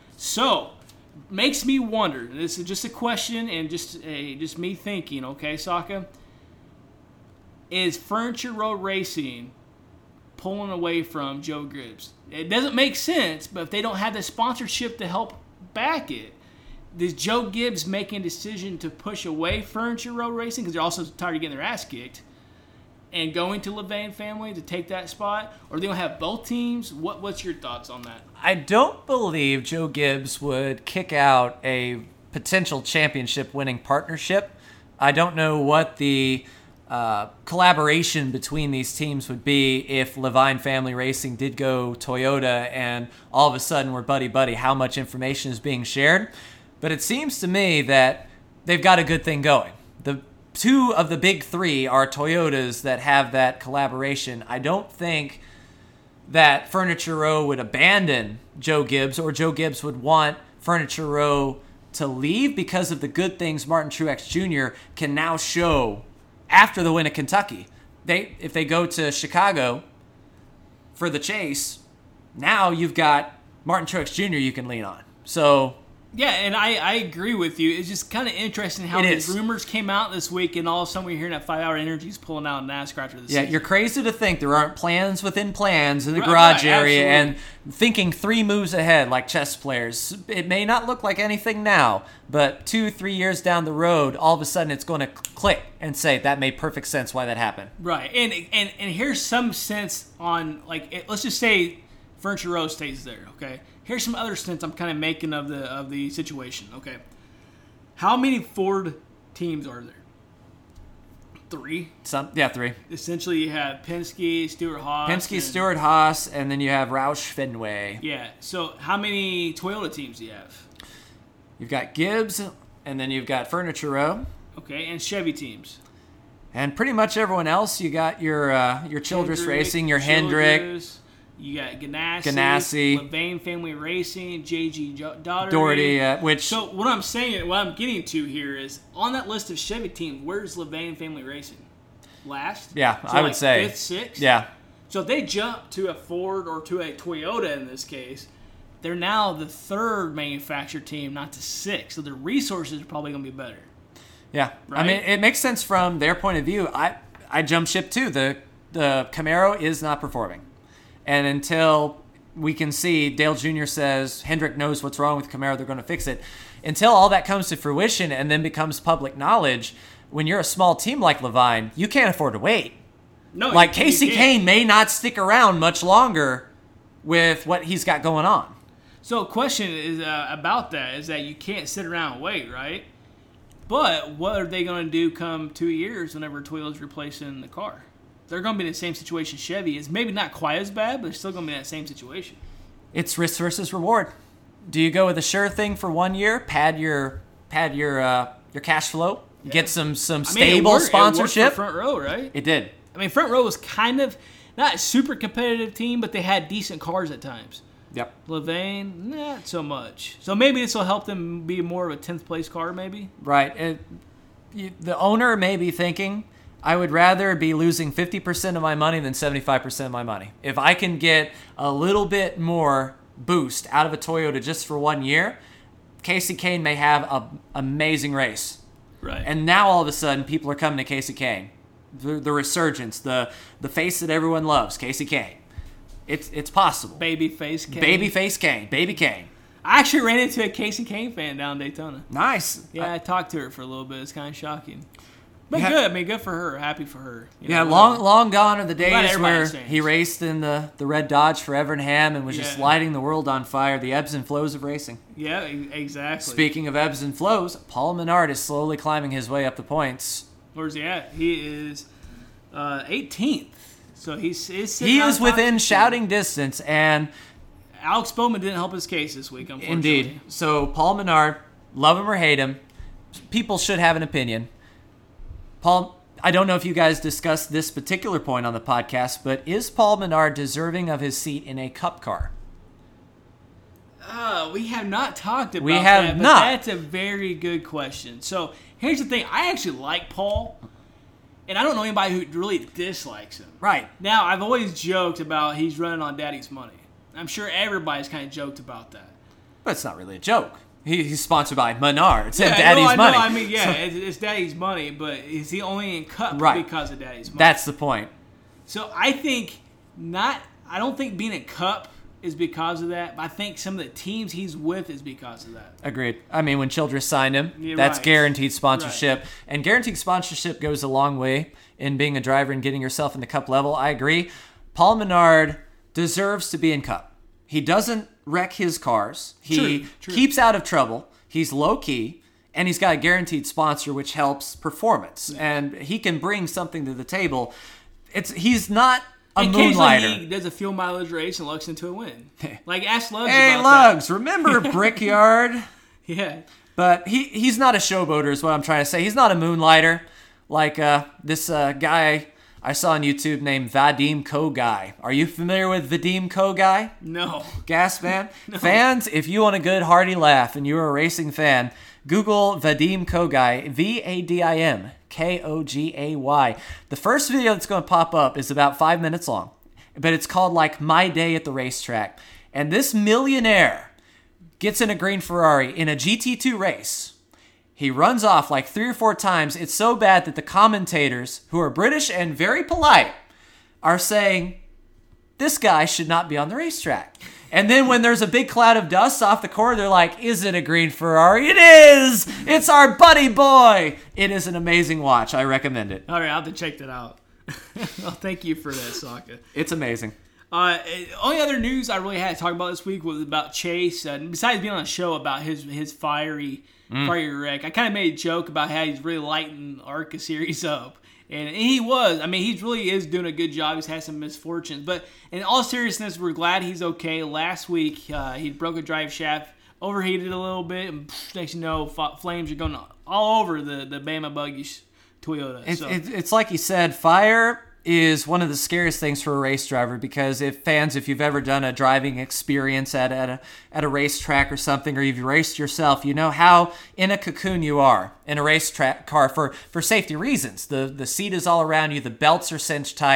So makes me wonder. And this is just a question and just a, just me thinking. Okay, Saka, is Furniture Road Racing pulling away from Joe Gibbs? It doesn't make sense, but if they don't have the sponsorship to help back it, is Joe Gibbs making a decision to push away Furniture Road Racing because they're also tired of getting their ass kicked and going to Levain Family to take that spot? Or they don't have both teams? What What's your thoughts on that? I don't believe Joe Gibbs would kick out a potential championship-winning partnership. I don't know what the uh, collaboration between these teams would be if Levain Family Racing did go Toyota and all of a sudden we're buddy-buddy, how much information is being shared. But it seems to me that they've got a good thing going. The two of the big three are Toyotas that have that collaboration. I don't think that Furniture Row would abandon Joe Gibbs or Joe Gibbs would want Furniture Row to leave because of the good things Martin Truex Junior can now show after the win at Kentucky. They, if they go to Chicago for the chase, now you've got Martin Truex Junior you can lean on. So Yeah, and I, I agree with you. It's just kind of interesting how It these is. rumors came out this week, and all of a sudden we're hearing that five hour Energy is pulling out NASCAR after the yeah, season. you're crazy to think there aren't plans within plans in the Right, garage right, area absolutely. and thinking three moves ahead like chess players. It may not look like anything now, but two, three years down the road, all of a sudden it's going to click and say that made perfect sense why that happened. Right, and and and here's some sense on, like, it, let's just say Furniture Row stays there, okay? Here's some other sense I'm kind of making of the of the situation, okay? How many Ford teams are there? Three. Some, yeah, three. Essentially, you have Penske, Stewart Haas. Penske, and- Stewart Haas, and then you have Roush Fenway. Yeah, so how many Toyota teams do you have? You've got Gibbs, and then you've got Furniture Row. Okay, and Chevy teams. And pretty much everyone else, you got your uh, your Childress Hendrick, Racing, your Hendrick, Childress, you got Ganassi, Ganassi. Levain Family Racing, J G Jo- Daugherty. Doherty, uh, which So what I'm saying, what I'm getting to here is, on that list of Chevy teams, where's Levain Family Racing? Last? Yeah, So I would like say. fifth, sixth? yeah, So if they jump to a Ford or to a Toyota in this case, they're now the third manufacturer team, not the sixth. So their resources are probably going to be better. Yeah. Right? I mean, it makes sense from their point of view. I, I jump ship too. The, the Camaro is not performing. And until we can see, Dale Junior says Hendrick knows what's wrong with Camaro, they're going to fix it. Until all that comes to fruition and then becomes public knowledge, when you're a small team like Leavine, you can't afford to wait. No, like you, Casey you Kane may not stick around much longer with what he's got going on. So question is uh, about that is that you can't sit around and wait, right? But what are they going to do come two years whenever Toyota's replacing the car? They're going to be in the same situation Chevy is. Maybe not quite as bad, but they're still going to be in that same situation. It's risk versus reward. Do you go with a sure thing for one year, pad your pad your uh, your cash flow, yeah. get some some I mean, stable it worked, sponsorship? It worked for Front Row, right? It did. I mean, Front Row was kind of not a super competitive team, but they had decent cars at times. Yep. Leavine, not so much. So maybe this will help them be more of a tenth place car, maybe. Right. It, you, the owner may be thinking, I would rather be losing fifty percent of my money than seventy-five percent of my money. If I can get a little bit more boost out of a Toyota just for one year, Casey Kane may have an amazing race. Right. And now all of a sudden, people are coming to Casey Kane. The, the resurgence, the the face that everyone loves, Casey Kane. It's it's possible. Babyface Kane. Babyface Kane. Baby Kane. I actually ran into a Casey Kane fan down in Daytona. Nice. Yeah, I, I talked to her for a little bit. It's kind of shocking. But yeah. good. I mean, good for her. Happy for her. You yeah, know, long long gone are the days where stands. he raced in the, the red Dodge for Evernham and was yeah. just lighting the world on fire, the ebbs and flows of racing. Yeah, exactly. Speaking of ebbs and flows, Paul Menard is slowly climbing his way up the points. Where's he at? He is uh, eighteenth. So he's, he's He is within shouting distance, and Alex Bowman didn't help his case this week, unfortunately. Indeed. So Paul Menard, love him or hate him, people should have an opinion. Paul, I don't know if you guys discussed this particular point on the podcast, but is Paul Menard deserving of his seat in a Cup car? Uh, we have not talked about we have that, but not. That's a very good question. So here's the thing. I actually like Paul, and I don't know anybody who really dislikes him. Right. Now, I've always joked about he's running on daddy's money. I'm sure everybody's kind of joked about that. But it's not really a joke. He, he's sponsored by Menards yeah, and daddy's no, I money. Know, I mean, yeah, it's, it's daddy's money, but is he only in Cup right. because of daddy's money? That's the point. So I think not. I don't think being in Cup is because of that, but I think some of the teams he's with is because of that. Agreed. I mean, when Childress signed him, yeah, that's right. guaranteed sponsorship. Right. And guaranteed sponsorship goes a long way in being a driver and getting yourself in the Cup level. I agree. Paul Menard deserves to be in Cup. He doesn't wreck his cars. He true, true. keeps out of trouble. He's low-key, and he's got a guaranteed sponsor, which helps performance. Yeah. And he can bring something to the table. It's He's not a moonlighter. He does a fuel mileage race and lucks into a win. Like, ask Lugs hey, about Lugs, that. remember Brickyard? Yeah. But he he's not a showboater is what I'm trying to say. He's not a moonlighter like uh, this uh, guy I saw on YouTube named Vadim Kogai. Are you familiar with Vadim Kogai? No. Gas man? No. Fans, if you want a good hearty laugh and you're a racing fan, Google Vadim Kogai, V A D I M K O G A Y. The first video that's going to pop up is about five minutes long, but it's called like My Day at the Racetrack. And this millionaire gets in a green Ferrari in a G T two race. He runs off like three or four times. It's so bad that the commentators, who are British and very polite, are saying, this guy should not be on the racetrack. And then when there's a big cloud of dust off the corner, they're like, is it a green Ferrari? It is! It's our buddy boy! It is an amazing watch. I recommend it. All right, I'll have to check that out. Well, thank you for that, Saka. It's amazing. Uh, only other news I really had to talk about this week was about Chase. Uh, besides being on a show about his his fiery, mm. fiery wreck, I kind of made a joke about how he's really lighting ARCA series up. And, and he was. I mean, he really is doing a good job. He's had some misfortunes. But in all seriousness, we're glad he's okay. Last week, uh, he broke a drive shaft, overheated a little bit, and pff, next you know, f- flames are going all over the, the Bama Buggy Toyota. It's, so. it's, it's like you said, fire is one of the scariest things for a race driver, because if fans, if you've ever done a driving experience at, at a at a racetrack or something, or you've raced yourself, you know how in a cocoon you are in a racetrack car for, for safety reasons. The the seat is all around you, the belts are cinched tight.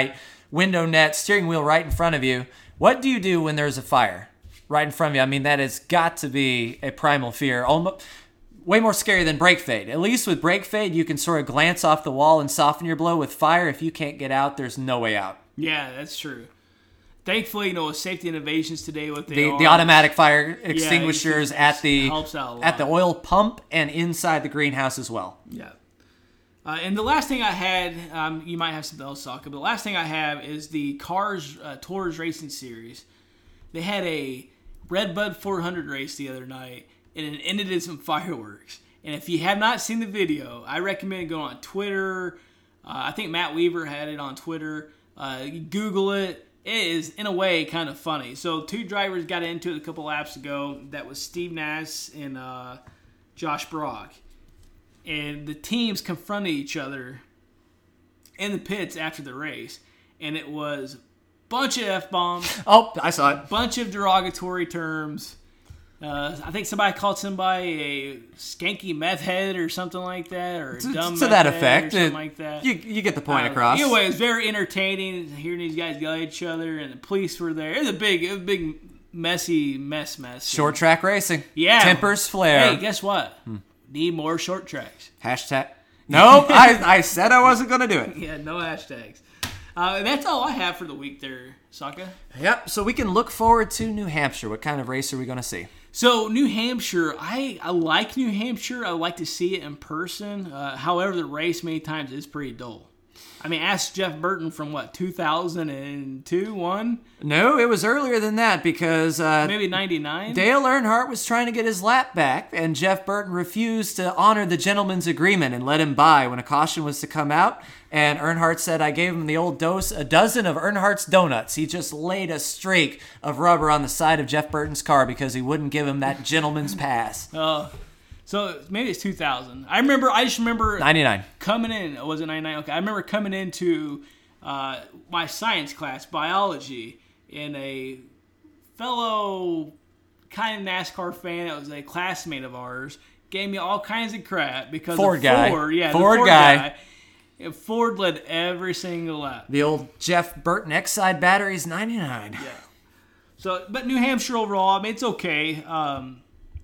window net, steering wheel right in front of you. What do you do when there's a fire right in front of you? I mean, that has got to be a primal fear. Almost, way more scary than brake fade. At least with brake fade, you can sort of glance off the wall and soften your blow. With fire, if you can't get out, there's no way out. Yeah, that's true. Thankfully, you know, with safety innovations today, what they The, are, the automatic fire extinguishers yeah, at the helps out a lot. at the oil pump and inside the greenhouse as well. Yeah. Uh, and the last thing I had, um, you might have something else, Sokka, but the last thing I have is the Cars uh, Tours Racing Series. They had a Red Bud four hundred race the other night, and it ended in some fireworks. And if you have not seen the video, I recommend going on Twitter. Uh, I think Matt Weaver had it on Twitter. Uh, you Google it. It is, in a way, kind of funny. So two drivers got into it a couple laps ago. That was Steve Nass and uh, Josh Brock. And the teams confronted each other in the pits after the race. And it was a bunch of F-bombs. Oh, I saw it. Bunch of derogatory terms. Uh, I think somebody called somebody a skanky meth head or something like that, or a To, dumb to meth that head effect. or something It- like that. You, you get the point Uh, across. Anyway, it was very entertaining hearing these guys yell at each other, and the police were there. It was a big, it was a big, messy mess, mess. Short track racing. Yeah. Tempers flare. Hey, guess what? Need more short tracks. Hashtag. Nope, I, I said I wasn't going to do it. Yeah, no hashtags. Uh, and that's all I have for the week there, Sokka. Yep, so we can look forward to New Hampshire. What kind of race are we going to see? So, New Hampshire, I, I like New Hampshire. I like to see it in person. Uh, however, the race many times is pretty dull. I mean, ask Jeff Burton from, what, two thousand two, one? No, it was earlier than that because uh, Maybe ninety-nine? Dale Earnhardt was trying to get his lap back, and Jeff Burton refused to honor the gentleman's agreement and let him by when a caution was to come out. And Earnhardt said, I gave him the old dose, a dozen of Earnhardt's donuts. He just laid a streak of rubber on the side of Jeff Burton's car because he wouldn't give him that gentleman's pass. Oh, so maybe it's two thousand. I remember, I just remember ninety-nine. coming in, was it ninety-nine? Okay, I remember coming into uh, my science class, biology, and a fellow kind of NASCAR fan that was a classmate of ours gave me all kinds of crap because Ford of guy. Ford. Yeah, Ford the Ford guy. guy. And Ford led every single lap. The old Jeff Burton X-Side batteries, ninety-nine. Yeah. So, but New Hampshire overall, I mean, it's okay. Um,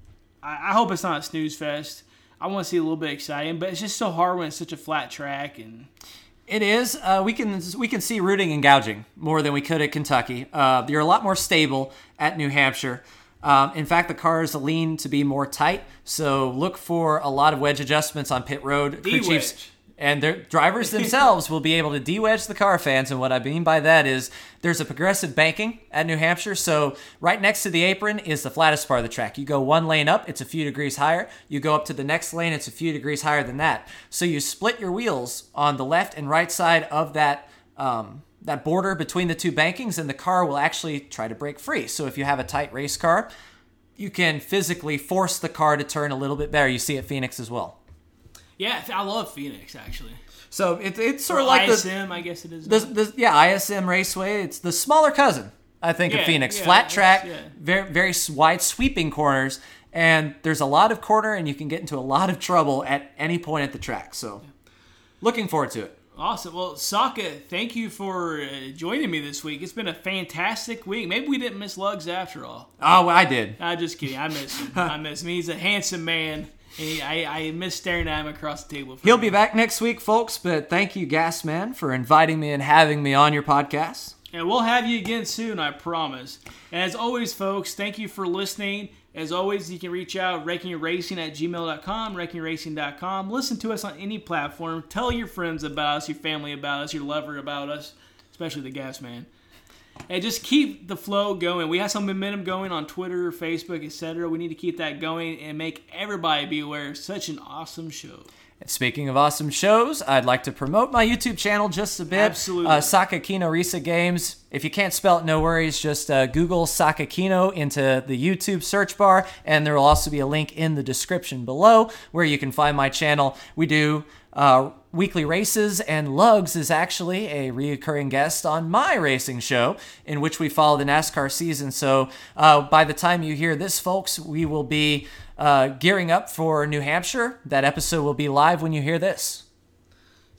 I, I hope it's not a snooze fest. I want to see a little bit exciting, but it's just so hard when it's such a flat track. And It is. Uh, we can we can see rooting and gouging more than we could at Kentucky. Uh, you're a lot more stable at New Hampshire. Um, in fact, the cars lean to be more tight, so look for a lot of wedge adjustments on pit road. Crew D-wedge. chiefs and their drivers themselves will be able to de-wedge the car fans, and what I mean by that is there's a progressive banking at New Hampshire, so right next to the apron is the flattest part of the track. You go one lane up, it's a few degrees higher. You go up to the next lane, it's a few degrees higher than that. So you split your wheels on the left and right side of that um, that border between the two bankings, and the car will actually try to break free. So if you have a tight race car, you can physically force the car to turn a little bit better. You see at Phoenix as well. yeah, I love Phoenix, actually. So it, it's sort Or of like I S M, the, I guess it is. the, the yeah I S M Raceway. It's the smaller cousin, I think, Yeah, of Phoenix. yeah, Flat that's- track, yeah. very very s- wide sweeping corners, and there's a lot of corner, and you can get into a lot of trouble at any point at the track. So, looking forward to it. Awesome. Well, Sokka, thank you for uh, joining me this week. It's been a fantastic week. Maybe we didn't miss Lugs after all. Oh, well, I did. I'm just kidding. I miss him. I miss him. He's a handsome man. And he, I, I miss staring at him across the table. He'll be back next week, folks. But thank you, Gasman, for inviting me and having me on your podcast. And we'll have you again soon, I promise. And as always, folks, thank you for listening. As always, you can reach out, wrecking racing at gmail dot com, wrecking racing dot com. Listen to us on any platform. Tell your friends about us, your family about us, your lover about us, especially the Gas Man. And just keep the flow going. We have some momentum going on Twitter, Facebook, et cetera. We need to keep that going and make everybody be aware of such an awesome show. Speaking of awesome shows, I'd like to promote my YouTube channel just a bit. Absolutely. Uh, Sakakino Risa Games. If you can't spell it, no worries. Just uh, Google Sakakino into the YouTube search bar, and there will also be a link in the description below where you can find my channel. We do uh, weekly races, and Lugs is actually a reoccurring guest on my racing show in which we follow the NASCAR season. So uh, by the time you hear this, folks, we will be uh, gearing up for New Hampshire. That episode will be live when you hear this.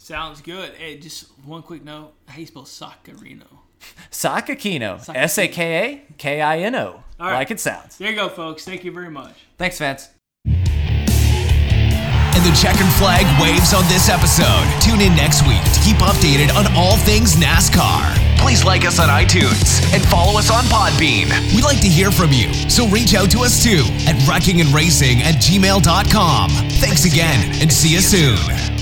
Sounds good. Hey, just one quick note. How do you spell Saccharino? Sakakino. S A K A K I N O. All right. Like it sounds. There you go, folks. Thank you very much. Thanks, Vance. And the checkered flag waves on this episode. Tune in next week to keep updated on all things NASCAR. Please like us on iTunes and follow us on Podbean. We'd like to hear from you, so reach out to us too at wrecking and racing at gmail dot com. Thanks again, and see you soon.